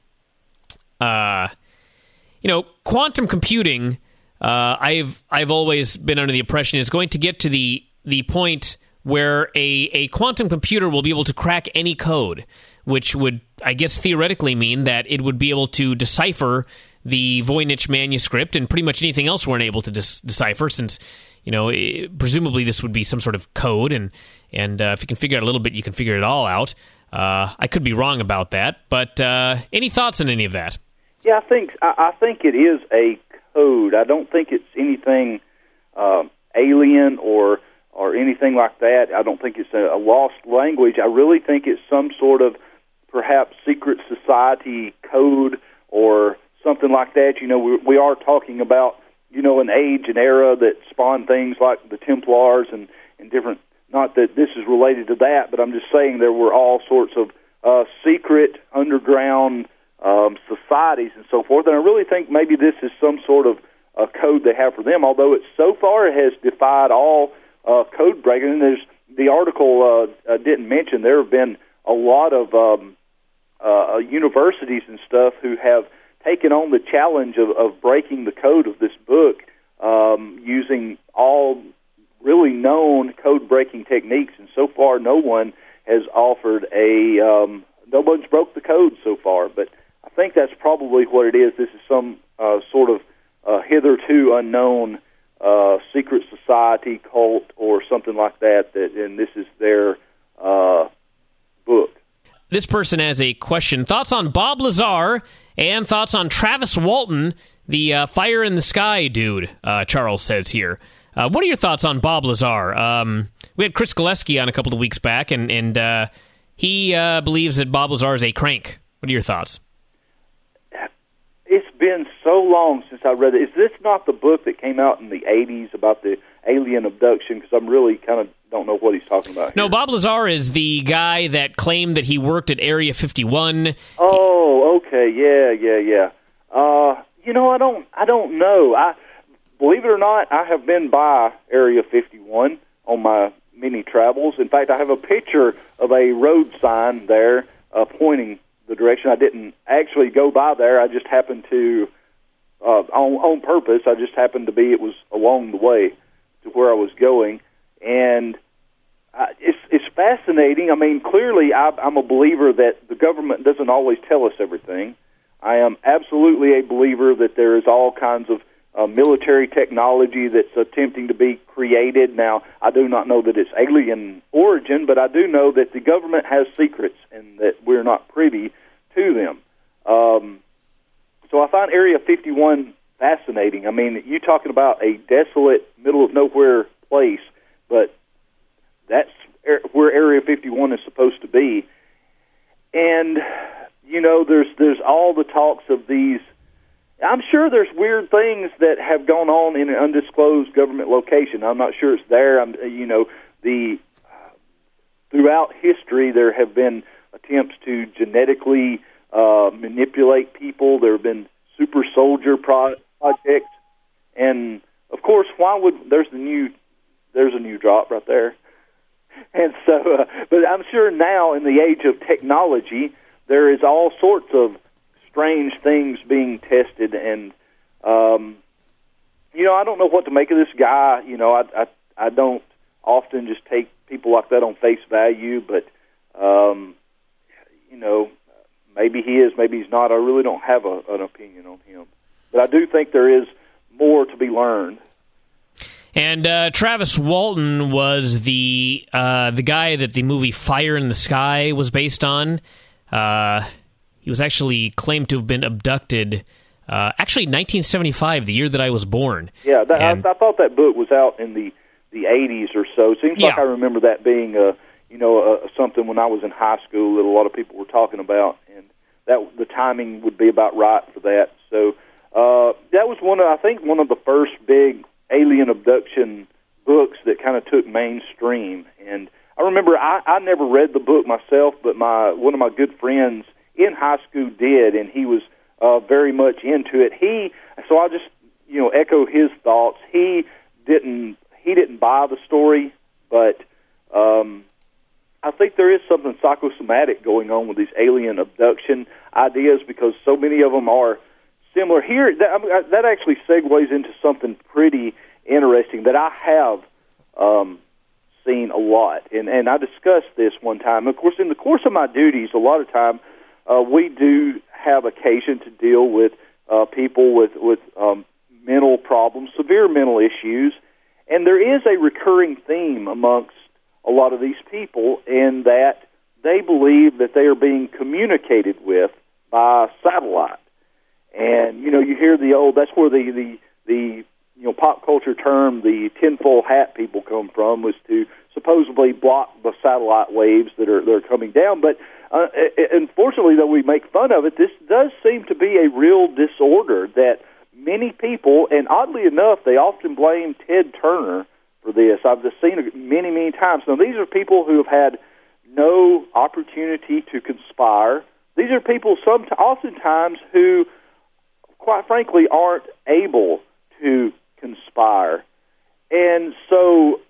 uh, you know, quantum computing. Uh, I've I've always been under the impression is going to get to the the point where a a quantum computer will be able to crack any code, which would, I guess, theoretically mean that it would be able to decipher the Voynich manuscript and pretty much anything else we're unable to dis- decipher, since, you know, it, presumably this would be some sort of code, and and uh, if you can figure out a little bit, you can figure it all out. Uh, I could be wrong about that, but uh, any thoughts on any of that? Yeah, I think I, I think it is a code. I don't think it's anything uh, alien or or anything like that. I don't think it's a, a lost language. I really think it's some sort of perhaps secret society code or something like that. You know, we, we are talking about, you know, an age, an era that spawned things like the Templars and, and different, not that this is related to that, but I'm just saying there were all sorts of uh, secret underground um, societies and so forth. And I really think maybe this is some sort of uh, code they have for them, although it so far has defied all uh, code breaking. And there's, the article uh, uh, didn't mention there have been a lot of um, uh, universities and stuff who have taken on the challenge of, of breaking the code of this book um, using all really known code-breaking techniques, and so far no one has offered a, um, no one's broke the code so far, but I think that's probably what it is. This is some uh, sort of uh, hitherto unknown uh, secret society, cult, or something like that, that and this is their uh, book. This person has a question. Thoughts on Bob Lazar and thoughts on Travis Walton, the uh, fire in the sky dude, uh, Charles says here. Uh, what are your thoughts on Bob Lazar? Um, we had Chris Gillespie on a couple of weeks back, and, and uh, he uh, believes that Bob Lazar is a crank. What are your thoughts? It's been so long since I read it. Is this not the book that came out in the eighties about the alien abduction? Because I'm really kind of don't know what he's talking about here. No, Bob Lazar is the guy that claimed that he worked at Area fifty-one. Oh, okay, yeah, yeah, yeah. Uh, you know, I don't, I don't know. I believe it or not, I have been by Area fifty-one on my many travels. In fact, I have a picture of a road sign there uh, pointing the direction. I didn't actually go by there. I just happened to, uh, on, on purpose, I just happened to be, it was along the way to where I was going. And uh, it's, it's fascinating. I mean, clearly I, I'm a believer that the government doesn't always tell us everything. I am absolutely a believer that there is all kinds of uh, military technology that's attempting to be created. Now, I do not know that it's alien origin, but I do know that the government has secrets and that we're not privy to them. Um, so I find Area fifty-one fascinating. I mean, you talking about a desolate, middle-of-nowhere place, but that's where Area fifty-one is supposed to be. And, you know, there's there's all the talks of these. I'm sure there's weird things that have gone on in an undisclosed government location. I'm not sure it's there. I'm, you know, the uh, throughout history there have been attempts to genetically uh, manipulate people. There have been super soldier pro- projects, and of course, why would there's the new there's a new drop right there. And so, uh, but I'm sure now in the age of technology, there is all sorts of strange things being tested, and um, you know, I don't know what to make of this guy. You know, I I, I don't often just take people like that on face value, but um, you know, maybe he is, maybe he's not. I really don't have a, an opinion on him, but I do think there is more to be learned. And uh, Travis Walton was the uh, the guy that the movie Fire in the Sky was based on. Uh, he was actually claimed to have been abducted, uh, actually nineteen seventy-five, the year that I was born. Yeah, that, and, I, I thought that book was out in the, the eighties or so. It seems yeah. like I remember that being uh, you know uh, something when I was in high school that a lot of people were talking about, and that the timing would be about right for that. So uh, that was one of, I think, one of the first big alien abduction books that kind of took mainstream. And I remember I, I never read the book myself, but my one of my good friends in high school did, and he was uh, very much into it. He so I'll just you know echo his thoughts. He didn't he didn't buy the story, but um, I think there is something psychosomatic going on with these alien abduction ideas, because so many of them are similar. Here, that, I mean, that actually segues into something pretty interesting that I have um, seen a lot, and, and I discussed this one time. Of course, in the course of my duties, a lot of time uh, we do have occasion to deal with uh, people with, with um, mental problems, severe mental issues, and there is a recurring theme amongst a lot of these people in that they believe that they are being communicated with by satellite. And, you know, you hear the old, that's where the, the, the you know, pop culture term, the tinfoil hat people come from, was to supposedly block the satellite waves that are, that are coming down. But uh, unfortunately, though we make fun of it, this does seem to be a real disorder that many people, and oddly enough, they often blame Ted Turner for this. I've just seen it many, many times. Now, these are people who have had no opportunity to conspire. These are people some, oftentimes who, quite frankly, aren't able to conspire. And so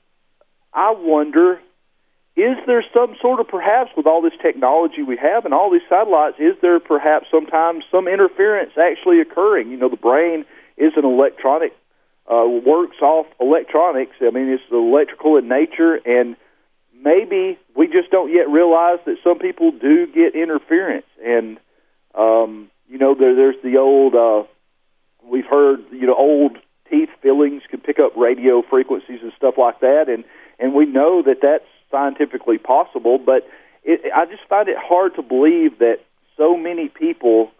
I wonder, is there some sort of, perhaps with all this technology we have and all these satellites, is there perhaps sometimes some interference actually occurring? You know, the brain is an electronic, uh, works off electronics. I mean, it's electrical in nature, and maybe we just don't yet realize that some people do get interference. And, um, you know, there, there's the old, uh, we've heard, you know, old teeth fillings can pick up radio frequencies and stuff like that, and, and we know that that's scientifically possible, but it, I just find it hard to believe that so many people,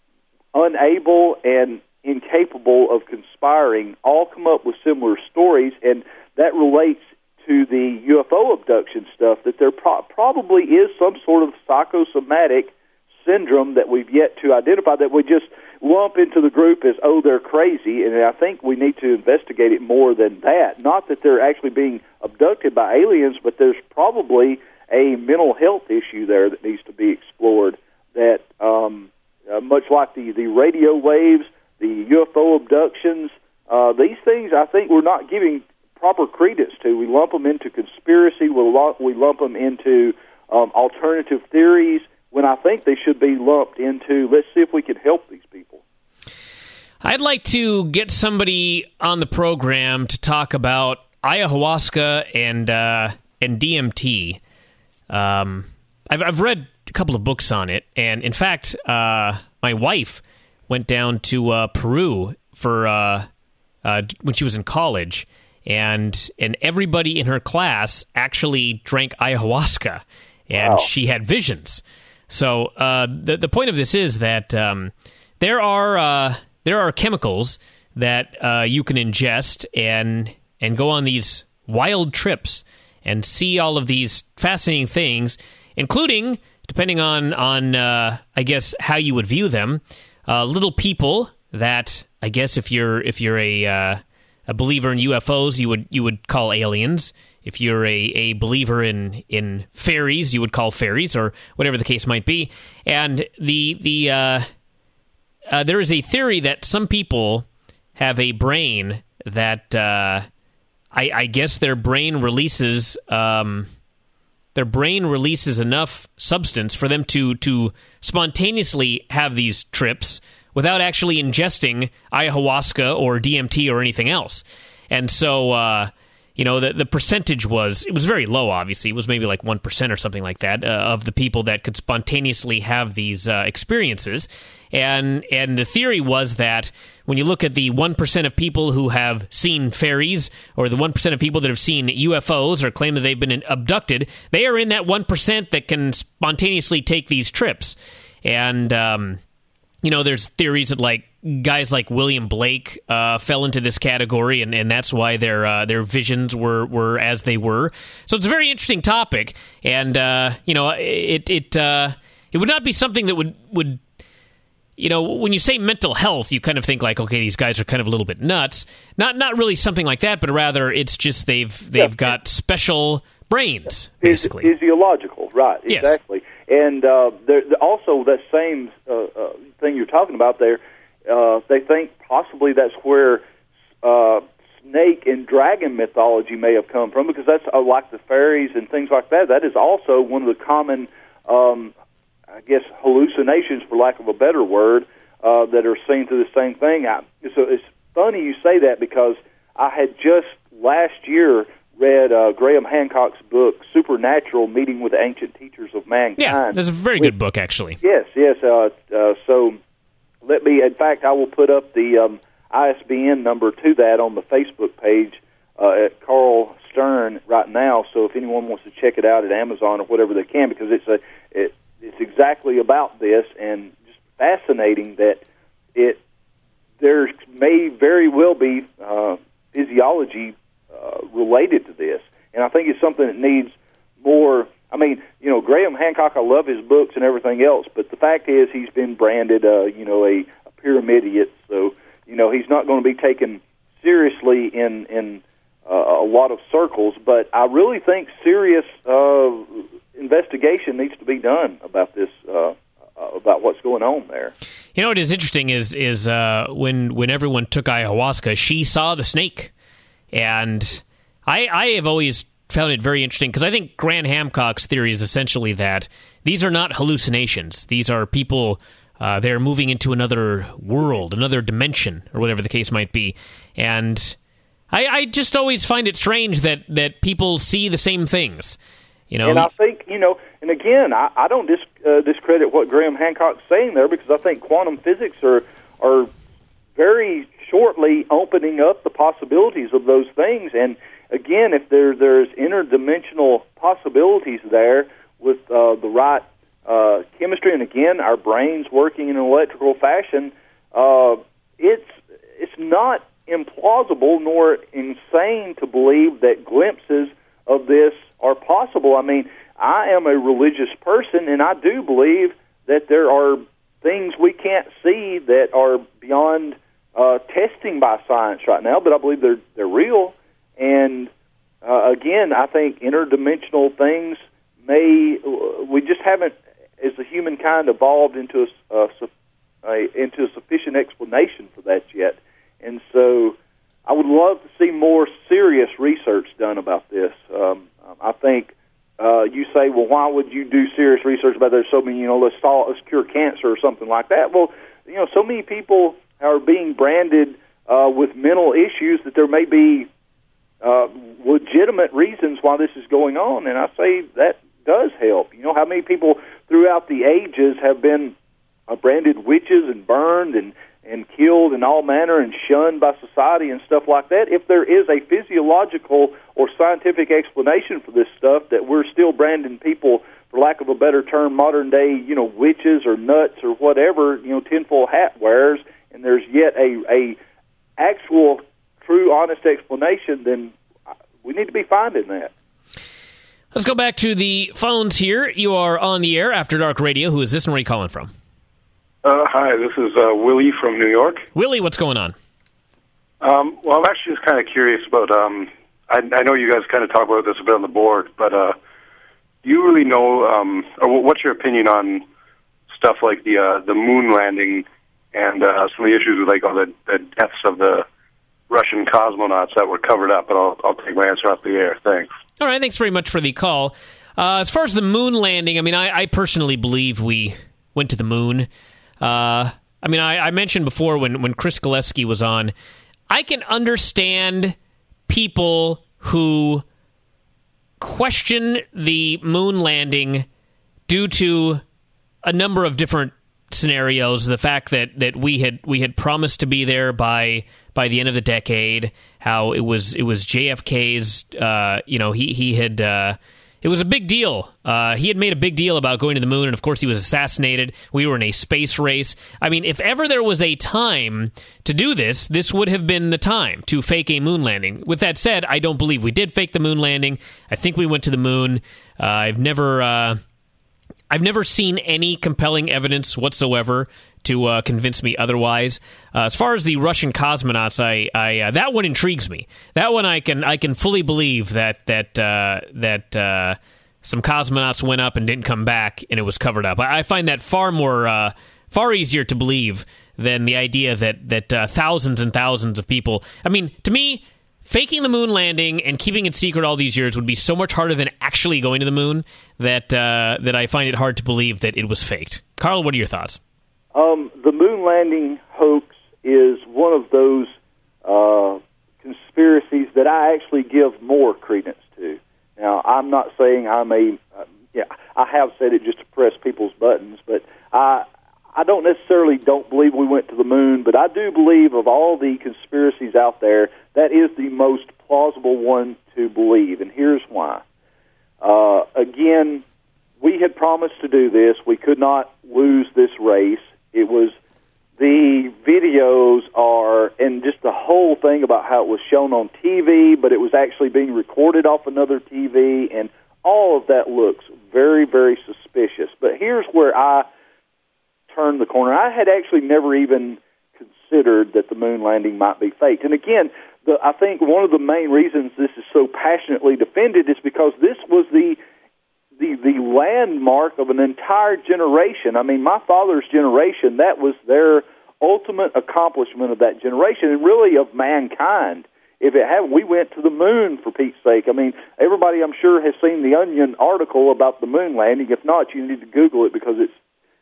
unable and incapable of conspiring, all come up with similar stories, and that relates to the U F O abduction stuff, that there pro- probably is some sort of psychosomatic syndrome that we've yet to identify, that we just lump into the group as, oh, they're crazy, and I think we need to investigate it more than that. Not that they're actually being abducted by aliens, but there's probably a mental health issue there that needs to be explored, that um, uh, much like the, the radio waves, the U F O abductions, uh, these things I think we're not giving proper credence to. We lump them into conspiracy, we lump, we lump them into um, alternative theories, when I think they should be lumped into, let's see if we can help these people. I'd like to get somebody on the program to talk about ayahuasca and uh, and D M T. Um, I've, I've read a couple of books on it, and in fact, uh, my wife went down to uh, Peru for uh, uh, when she was in college, and and everybody in her class actually drank ayahuasca, and wow. she had visions. So uh, the the point of this is that um, there are uh, there are chemicals that uh, you can ingest and and go on these wild trips and see all of these fascinating things, including, depending on on uh, I guess how you would view them, uh, little people that I guess if you're if you're a uh, a believer in U F Os, you would you would call aliens. If you're a, a believer in, in fairies, you would call fairies, or whatever the case might be. And the the uh, uh, there is a theory that some people have a brain that uh, I, I guess their brain releases um, their brain releases enough substance for them to to spontaneously have these trips without actually ingesting ayahuasca or D M T or anything else. And so, uh, you know, the, the percentage was, it was very low, obviously. It was maybe like one percent or something like that uh, of the people that could spontaneously have these uh, experiences. And and the theory was that when you look at the one percent of people who have seen fairies, or the one percent of people that have seen U F Os or claim that they've been abducted, they are in that one percent that can spontaneously take these trips. And, um, you know, there's theories that, like, guys like William Blake uh, fell into this category, and, and that's why their uh, their visions were, were as they were. So it's a very interesting topic, and, uh, you know, it it uh, it would not be something that would... would You know, when you say mental health, you kind of think like, okay, these guys are kind of a little bit nuts. Not not really something like that, but rather it's just they've they've yeah. got special brains, basically. Phys- physiological, right, yes. Exactly. And uh, also that same uh, uh, thing you're talking about there, uh, they think possibly that's where uh, snake and dragon mythology may have come from, because that's uh, like the fairies and things like that. That is also one of the common um I guess hallucinations, for lack of a better word, uh, that are seen through the same thing. I, so it's funny you say that, because I had just last year read uh, Graham Hancock's book, Supernatural, Meeting with Ancient Teachers of Mankind. Yeah, that's a very Which, good book, actually. Yes, yes. Uh, uh, so let me, in fact, I will put up the um, I S B N number to that on the Facebook page uh, at Carl Stern right now. So if anyone wants to check it out at Amazon or whatever they can, because it's a it, it's exactly about this, and just fascinating that it there may very well be uh, physiology uh, related to this, and I think it's something that needs more. I mean, you know, Graham Hancock, I love his books and everything else, but the fact is he's been branded, uh, you know, a, a pyramid idiot, so, you know, he's not going to be taken seriously in, in uh, a lot of circles, but I really think serious uh, investigation needs to be done about this, uh, about what's going on there. You know what is interesting is is uh, when when everyone took ayahuasca, she saw the snake, and I I have always found it very interesting, because I think Graham Hancock's theory is essentially that these are not hallucinations. These are people, uh, they're moving into another world, another dimension, or whatever the case might be. And I, I just always find it strange that, that people see the same things. You know? And I think, you know, and again, I, I don't dis, uh, discredit what Graham Hancock's saying there, because I think quantum physics are are very shortly opening up the possibilities of those things. And again, if there there's interdimensional possibilities there with uh, the right uh, chemistry, and again, our brains working in an electrical fashion, uh, it's it's not implausible nor insane to believe that glimpses of this are possible. I mean, I am a religious person, and I do believe that there are things we can't see that are beyond uh, testing by science right now, but I believe they're they're real. And uh, again, I think interdimensional things may, we just haven't, as the humankind, evolved into a, a, a into a sufficient explanation for that yet. And so I would love to see more serious research done about this. Um, I think uh, you say, well, why would you do serious research about there's so many, you know, let's, solve, let's cure cancer or something like that. Well, you know, so many people are being branded uh, with mental issues that there may be uh, legitimate reasons why this is going on, and I say that does help. You know, how many people throughout the ages have been uh, branded witches and burned and and killed in all manner and shunned by society and stuff like that? If there is a physiological or scientific explanation for this stuff, that we're still branding people, for lack of a better term, modern day, you know, witches or nuts or whatever, you know, tinfoil hat wearers, and there's yet a, a actual, true, honest explanation, then we need to be finding that. Let's go back to the phones here. You are on the air, After Dark Radio. Who is this and where are you calling from? Uh, hi, this is uh, Willie from New York. Willie, what's going on? Um, well, I'm actually just kind of curious about, um, I, I know you guys kind of talk about this a bit on the board, but uh, do you really know, um, or what's your opinion on stuff like the uh, the moon landing and uh, some of the issues with like all the, the deaths of the Russian cosmonauts that were covered up? But I'll, I'll take my answer off the air. Thanks. All right, thanks very much for the call. Uh, as far as the moon landing, I mean, I, I personally believe we went to the moon. Uh, I mean, I, I mentioned before when, when Chris Gillespie was on, I can understand people who question the moon landing due to a number of different scenarios. The fact that, that we had we had promised to be there by by the end of the decade. How it was it was J F K's. Uh, you know, he he had. Uh, it was a big deal. Uh, he had made a big deal about going to the moon, and of course he was assassinated. We were in a space race. I mean, if ever there was a time to do this, this would have been the time to fake a moon landing. With that said, I don't believe we did fake the moon landing. I think we went to the moon. Uh, I've never. Uh, I've never seen any compelling evidence whatsoever to uh, convince me otherwise. Uh, as far as the Russian cosmonauts, I, I uh, that one intrigues me. That one I can I can fully believe that that uh, that uh, some cosmonauts went up and didn't come back, and it was covered up. I, I find that far more uh, far easier to believe than the idea that that uh, thousands and thousands of people. I mean, to me, faking the moon landing and keeping it secret all these years would be so much harder than actually going to the moon that uh, that I find it hard to believe that it was faked. Carl, what are your thoughts? Um, the moon landing hoax is one of those uh, conspiracies that I actually give more credence to. Now, I'm not saying I'm a uh, yeah. I have said it just to press people's buttons, but I. I don't necessarily don't believe we went to the moon, but I do believe of all the conspiracies out there, that is the most plausible one to believe, and here's why. Uh, again, we had promised to do this. We could not lose this race. It was the videos are, and just the whole thing about how it was shown on T V, but it was actually being recorded off another T V, and all of that looks very, very suspicious. But here's where I turned the corner. I had actually never even considered that the moon landing might be faked. And again, the, I think one of the main reasons this is so passionately defended is because this was the the the landmark of an entire generation. I mean, my father's generation, that was their ultimate accomplishment of that generation, and really of mankind. If it hadn't, we went to the moon, for Pete's sake. I mean, everybody, I'm sure, has seen the Onion article about the moon landing. If not, you need to Google it because it's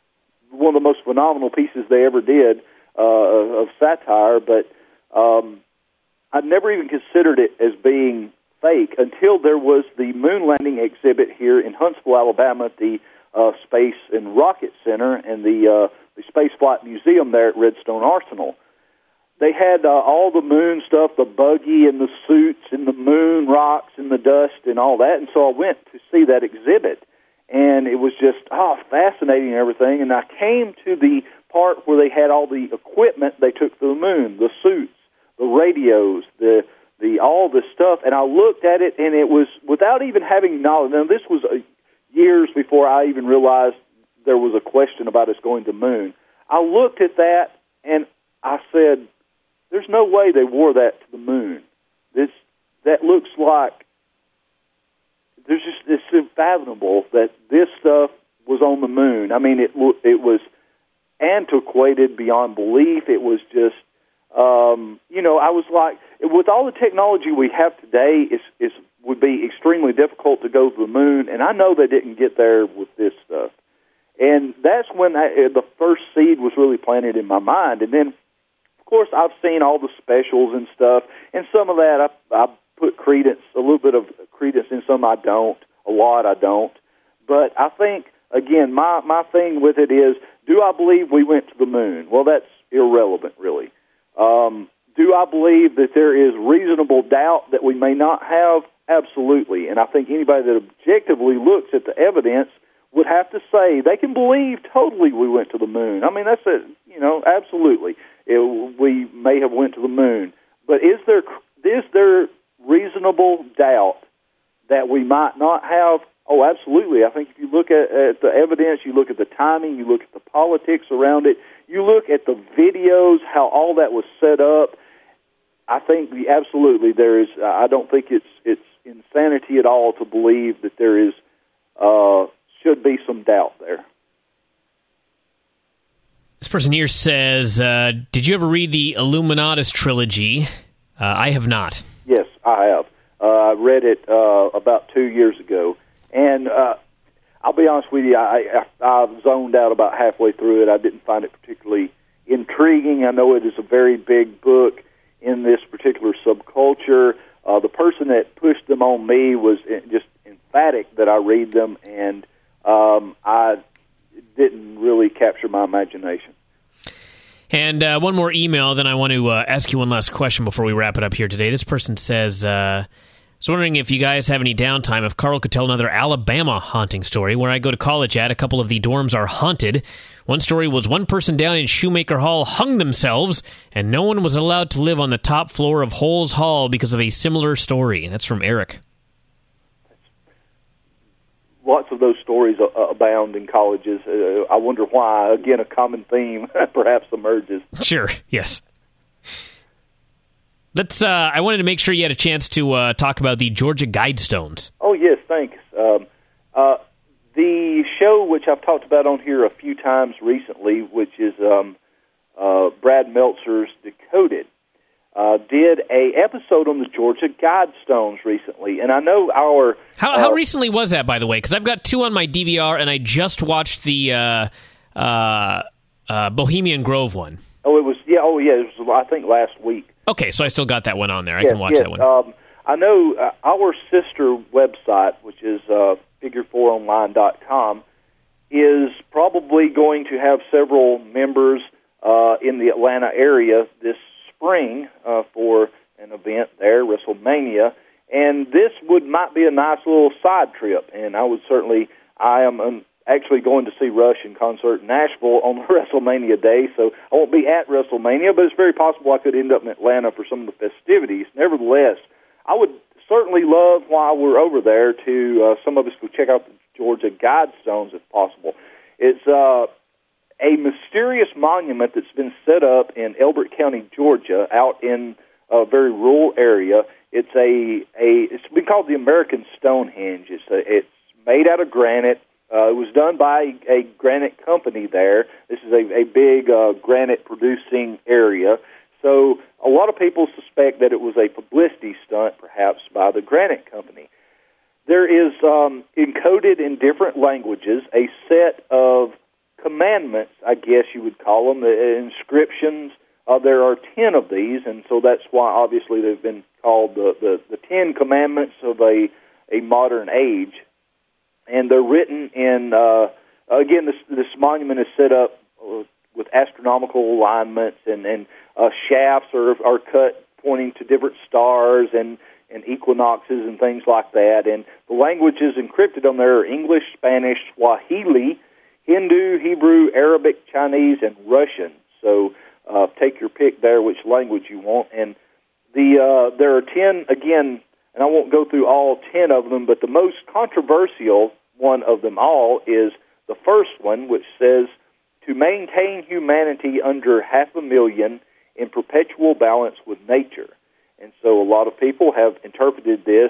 one of the most phenomenal pieces they ever did uh, of satire, but um, I'd never even considered it as being fake until there was the moon landing exhibit here in Huntsville, Alabama, at the uh, Space and Rocket Center and the, uh, the Space Flight Museum there at Redstone Arsenal. They had uh, all the moon stuff, the buggy and the suits and the moon rocks and the dust and all that, and so I went to see that exhibit. And it was just, oh, fascinating and everything. And I came to the part where they had all the equipment they took to the moon, the suits, the radios, the the all this stuff. And I looked at it, and it was, without even having knowledge. Now, this was uh, years before I even realized there was a question about us going to the moon. I looked at that, and I said, there's no way they wore that to the moon. This That looks like, there's just, it's unfathomable that this stuff was on the moon. I mean, it it was antiquated beyond belief. It was just, um, you know, I was like, with all the technology we have today, it's, it's would be extremely difficult to go to the moon, and I know they didn't get there with this stuff. And that's when I, the first seed was really planted in my mind. And then, of course, I've seen all the specials and stuff, and some of that I, I put credence, a little bit of credence in, some I don't, a lot I don't. But I think, again, my, my thing with it is, do I believe we went to the moon? Well, that's irrelevant, really. Um, do I believe that there is reasonable doubt that we may not have? Absolutely. And I think anybody that objectively looks at the evidence would have to say they can believe totally we went to the moon. I mean, that's a, you know, absolutely. It, we may have went to the moon. But is there is there reasonable doubt that we might not have? Oh, absolutely. I think if you look at, at the evidence, you look at the timing, you look at the politics around it, you look at the videos, how all that was set up, I think the, absolutely there is, I don't think it's it's insanity at all to believe that there is, uh, should be some doubt there. This person here says, uh, did you ever read the Illuminatus trilogy? Uh, I have not. Yes, I have. Uh, I read it uh, about two years ago. And uh, I'll be honest with you, I, I, I zoned out about halfway through it. I didn't find it particularly intriguing. I know it is a very big book in this particular subculture. Uh, the person that pushed them on me was just emphatic that I read them, and um, I didn't really capture my imagination. And uh, one more email, then I want to uh, ask you one last question before we wrap it up here today. This person says, uh, I was wondering if you guys have any downtime, if Carl could tell another Alabama haunting story. Where I go to college at, a couple of the dorms are haunted. One story was one person down in Shoemaker Hall hung themselves, and no one was allowed to live on the top floor of Holes Hall because of a similar story. That's from Eric. Lots of those stories uh, abound in colleges. Uh, I wonder why. Again, a common theme perhaps emerges. Sure, yes. Let's. Uh, I wanted to make sure you had a chance to uh, talk about the Georgia Guidestones. Oh, yes, thanks. Um, uh, the show, which I've talked about on here a few times recently, which is um, uh, Brad Meltzer's Decoded, Uh, did a episode on the Georgia Guidestones recently, and I know our how uh, how recently was that, by the way? Because I've got two on my D V R, and I just watched the uh, uh, uh, Bohemian Grove one. Oh, it was yeah. Oh, yeah. It was I think last week. Okay, so I still got that one on there. I yes, can watch yes. that one. Um, I know uh, our sister website, which is uh, figure four online dot com, is probably going to have several members uh, in the Atlanta area this spring uh, for an event there, WrestleMania, and this would might be a nice little side trip. And I would certainly, I am um, actually going to see Rush in concert in Nashville on WrestleMania day, so I won't be at WrestleMania, but it's very possible I could end up in Atlanta for some of the festivities. Nevertheless, I would certainly love, while we're over there, to uh, some of us go check out the Georgia Guidestones if possible. It's uh, a mysterious monument that's been set up in Elbert County, Georgia, out in a very rural area. It's a, a it's been called the American Stonehenge. It's a, it's made out of granite. Uh, it was done by a, a granite company there. This is a, a big uh, granite-producing area. So a lot of people suspect that it was a publicity stunt, perhaps, by the granite company. There is um, encoded in different languages a set of commandments, I guess you would call them, the inscriptions. Uh, there are ten of these, and so that's why, obviously, they've been called the, the, the Ten Commandments of a, a modern age. And they're written in, uh, again, this, this monument is set up uh, with astronomical alignments, and, and uh, shafts are, are cut pointing to different stars and, and equinoxes and things like that. And the languages encrypted on there are English, Spanish, Swahili, Hindu, Hebrew, Arabic, Chinese, and Russian. So uh, take your pick there which language you want. And the uh, there are ten, again, and I won't go through all ten of them, but the most controversial one of them all is the first one, which says, to maintain humanity under half a million in perpetual balance with nature. And so a lot of people have interpreted this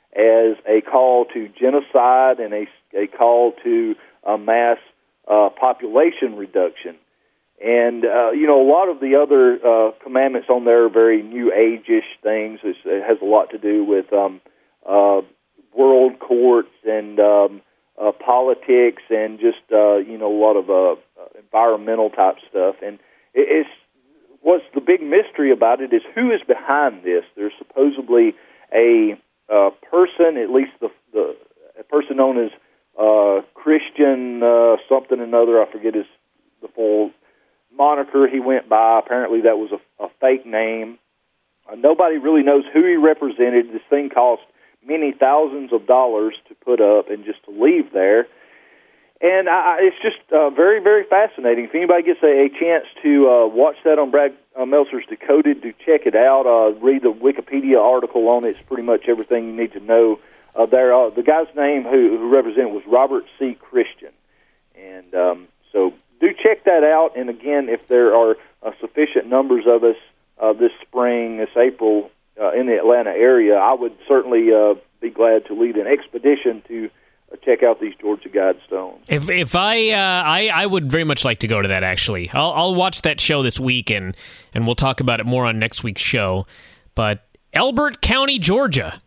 as a call to genocide and a, a call to uh, mass Uh, population reduction. And, uh, you know, a lot of the other uh, commandments on there are very New Age-ish things. It's, it has a lot to do with um, uh, world courts and um, uh, politics and just, uh, you know, a lot of uh, environmental type stuff. And it, it's what's the big mystery about it is who is behind this. There's supposedly a uh, person, at least the, the a person known as Uh, Christian uh, something another, I forget his the full moniker he went by. Apparently that was a, a fake name. Uh, nobody really knows who he represented. This thing cost many thousands of dollars to put up and just to leave there. And I, it's just uh, very, very fascinating. If anybody gets a, a chance to uh, watch that on Brad uh, Meltzer's Decoded, do check it out. Uh, read the Wikipedia article on it. It's pretty much everything you need to know. Uh, there, uh, the guy's name who, who represented was Robert C. Christian, and um, so do check that out. And again, if there are uh, sufficient numbers of us uh, this spring, this April, uh, in the Atlanta area, I would certainly uh, be glad to lead an expedition to uh, check out these Georgia Guidestones. If if I, uh, I I would very much like to go to that. Actually, I'll I'll watch that show this week, and and we'll talk about it more on next week's show. But Elbert County, Georgia.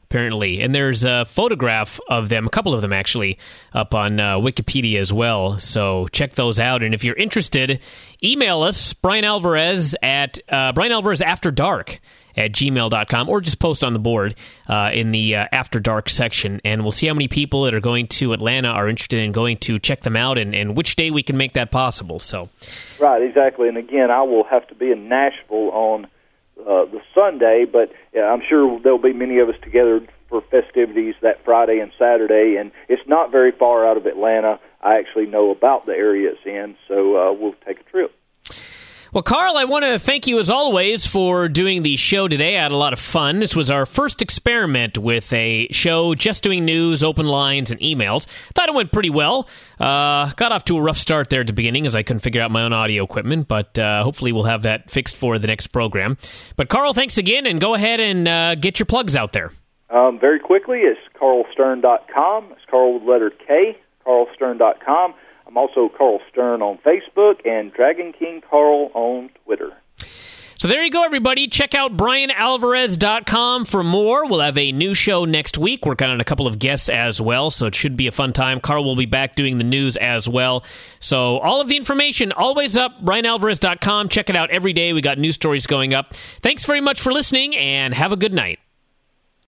apparently. And there's a photograph of them, a couple of them actually, up on uh, Wikipedia as well. So check those out. And if you're interested, email us, Brian Alvarez at uh, Brian Alvarez After Dark at gmail dot com, or just post on the board uh, in the uh, After Dark section, and we'll see how many people that are going to Atlanta are interested in going to check them out, and, and which day we can make that possible. So, right, exactly. And again, I will have to be in Nashville on uh, the Sunday, but yeah, I'm sure there'll be many of us together for festivities that Friday and Saturday, and it's not very far out of Atlanta. I actually know about the area it's in, so uh, we'll take a trip. Well, Carl, I want to thank you as always for doing the show today. I had a lot of fun. This was our first experiment with a show just doing news, open lines, and emails. Thought it went pretty well. Uh, got off to a rough start there at the beginning as I couldn't figure out my own audio equipment, but uh, hopefully we'll have that fixed for the next program. But Carl, thanks again, and go ahead and uh, get your plugs out there. Um, very quickly, it's carl stern dot com. It's Carl with letter K, carl stern dot com. I'm also Carl Stern on Facebook and Dragon King Carl on Twitter. So there you go, everybody. Check out brian alvarez dot com for more. We'll have a new show next week. Working on a couple of guests as well, so it should be a fun time. Carl will be back doing the news as well. So all of the information always up, brian alvarez dot com. Check it out every day. We got news stories going up. Thanks very much for listening, and have a good night.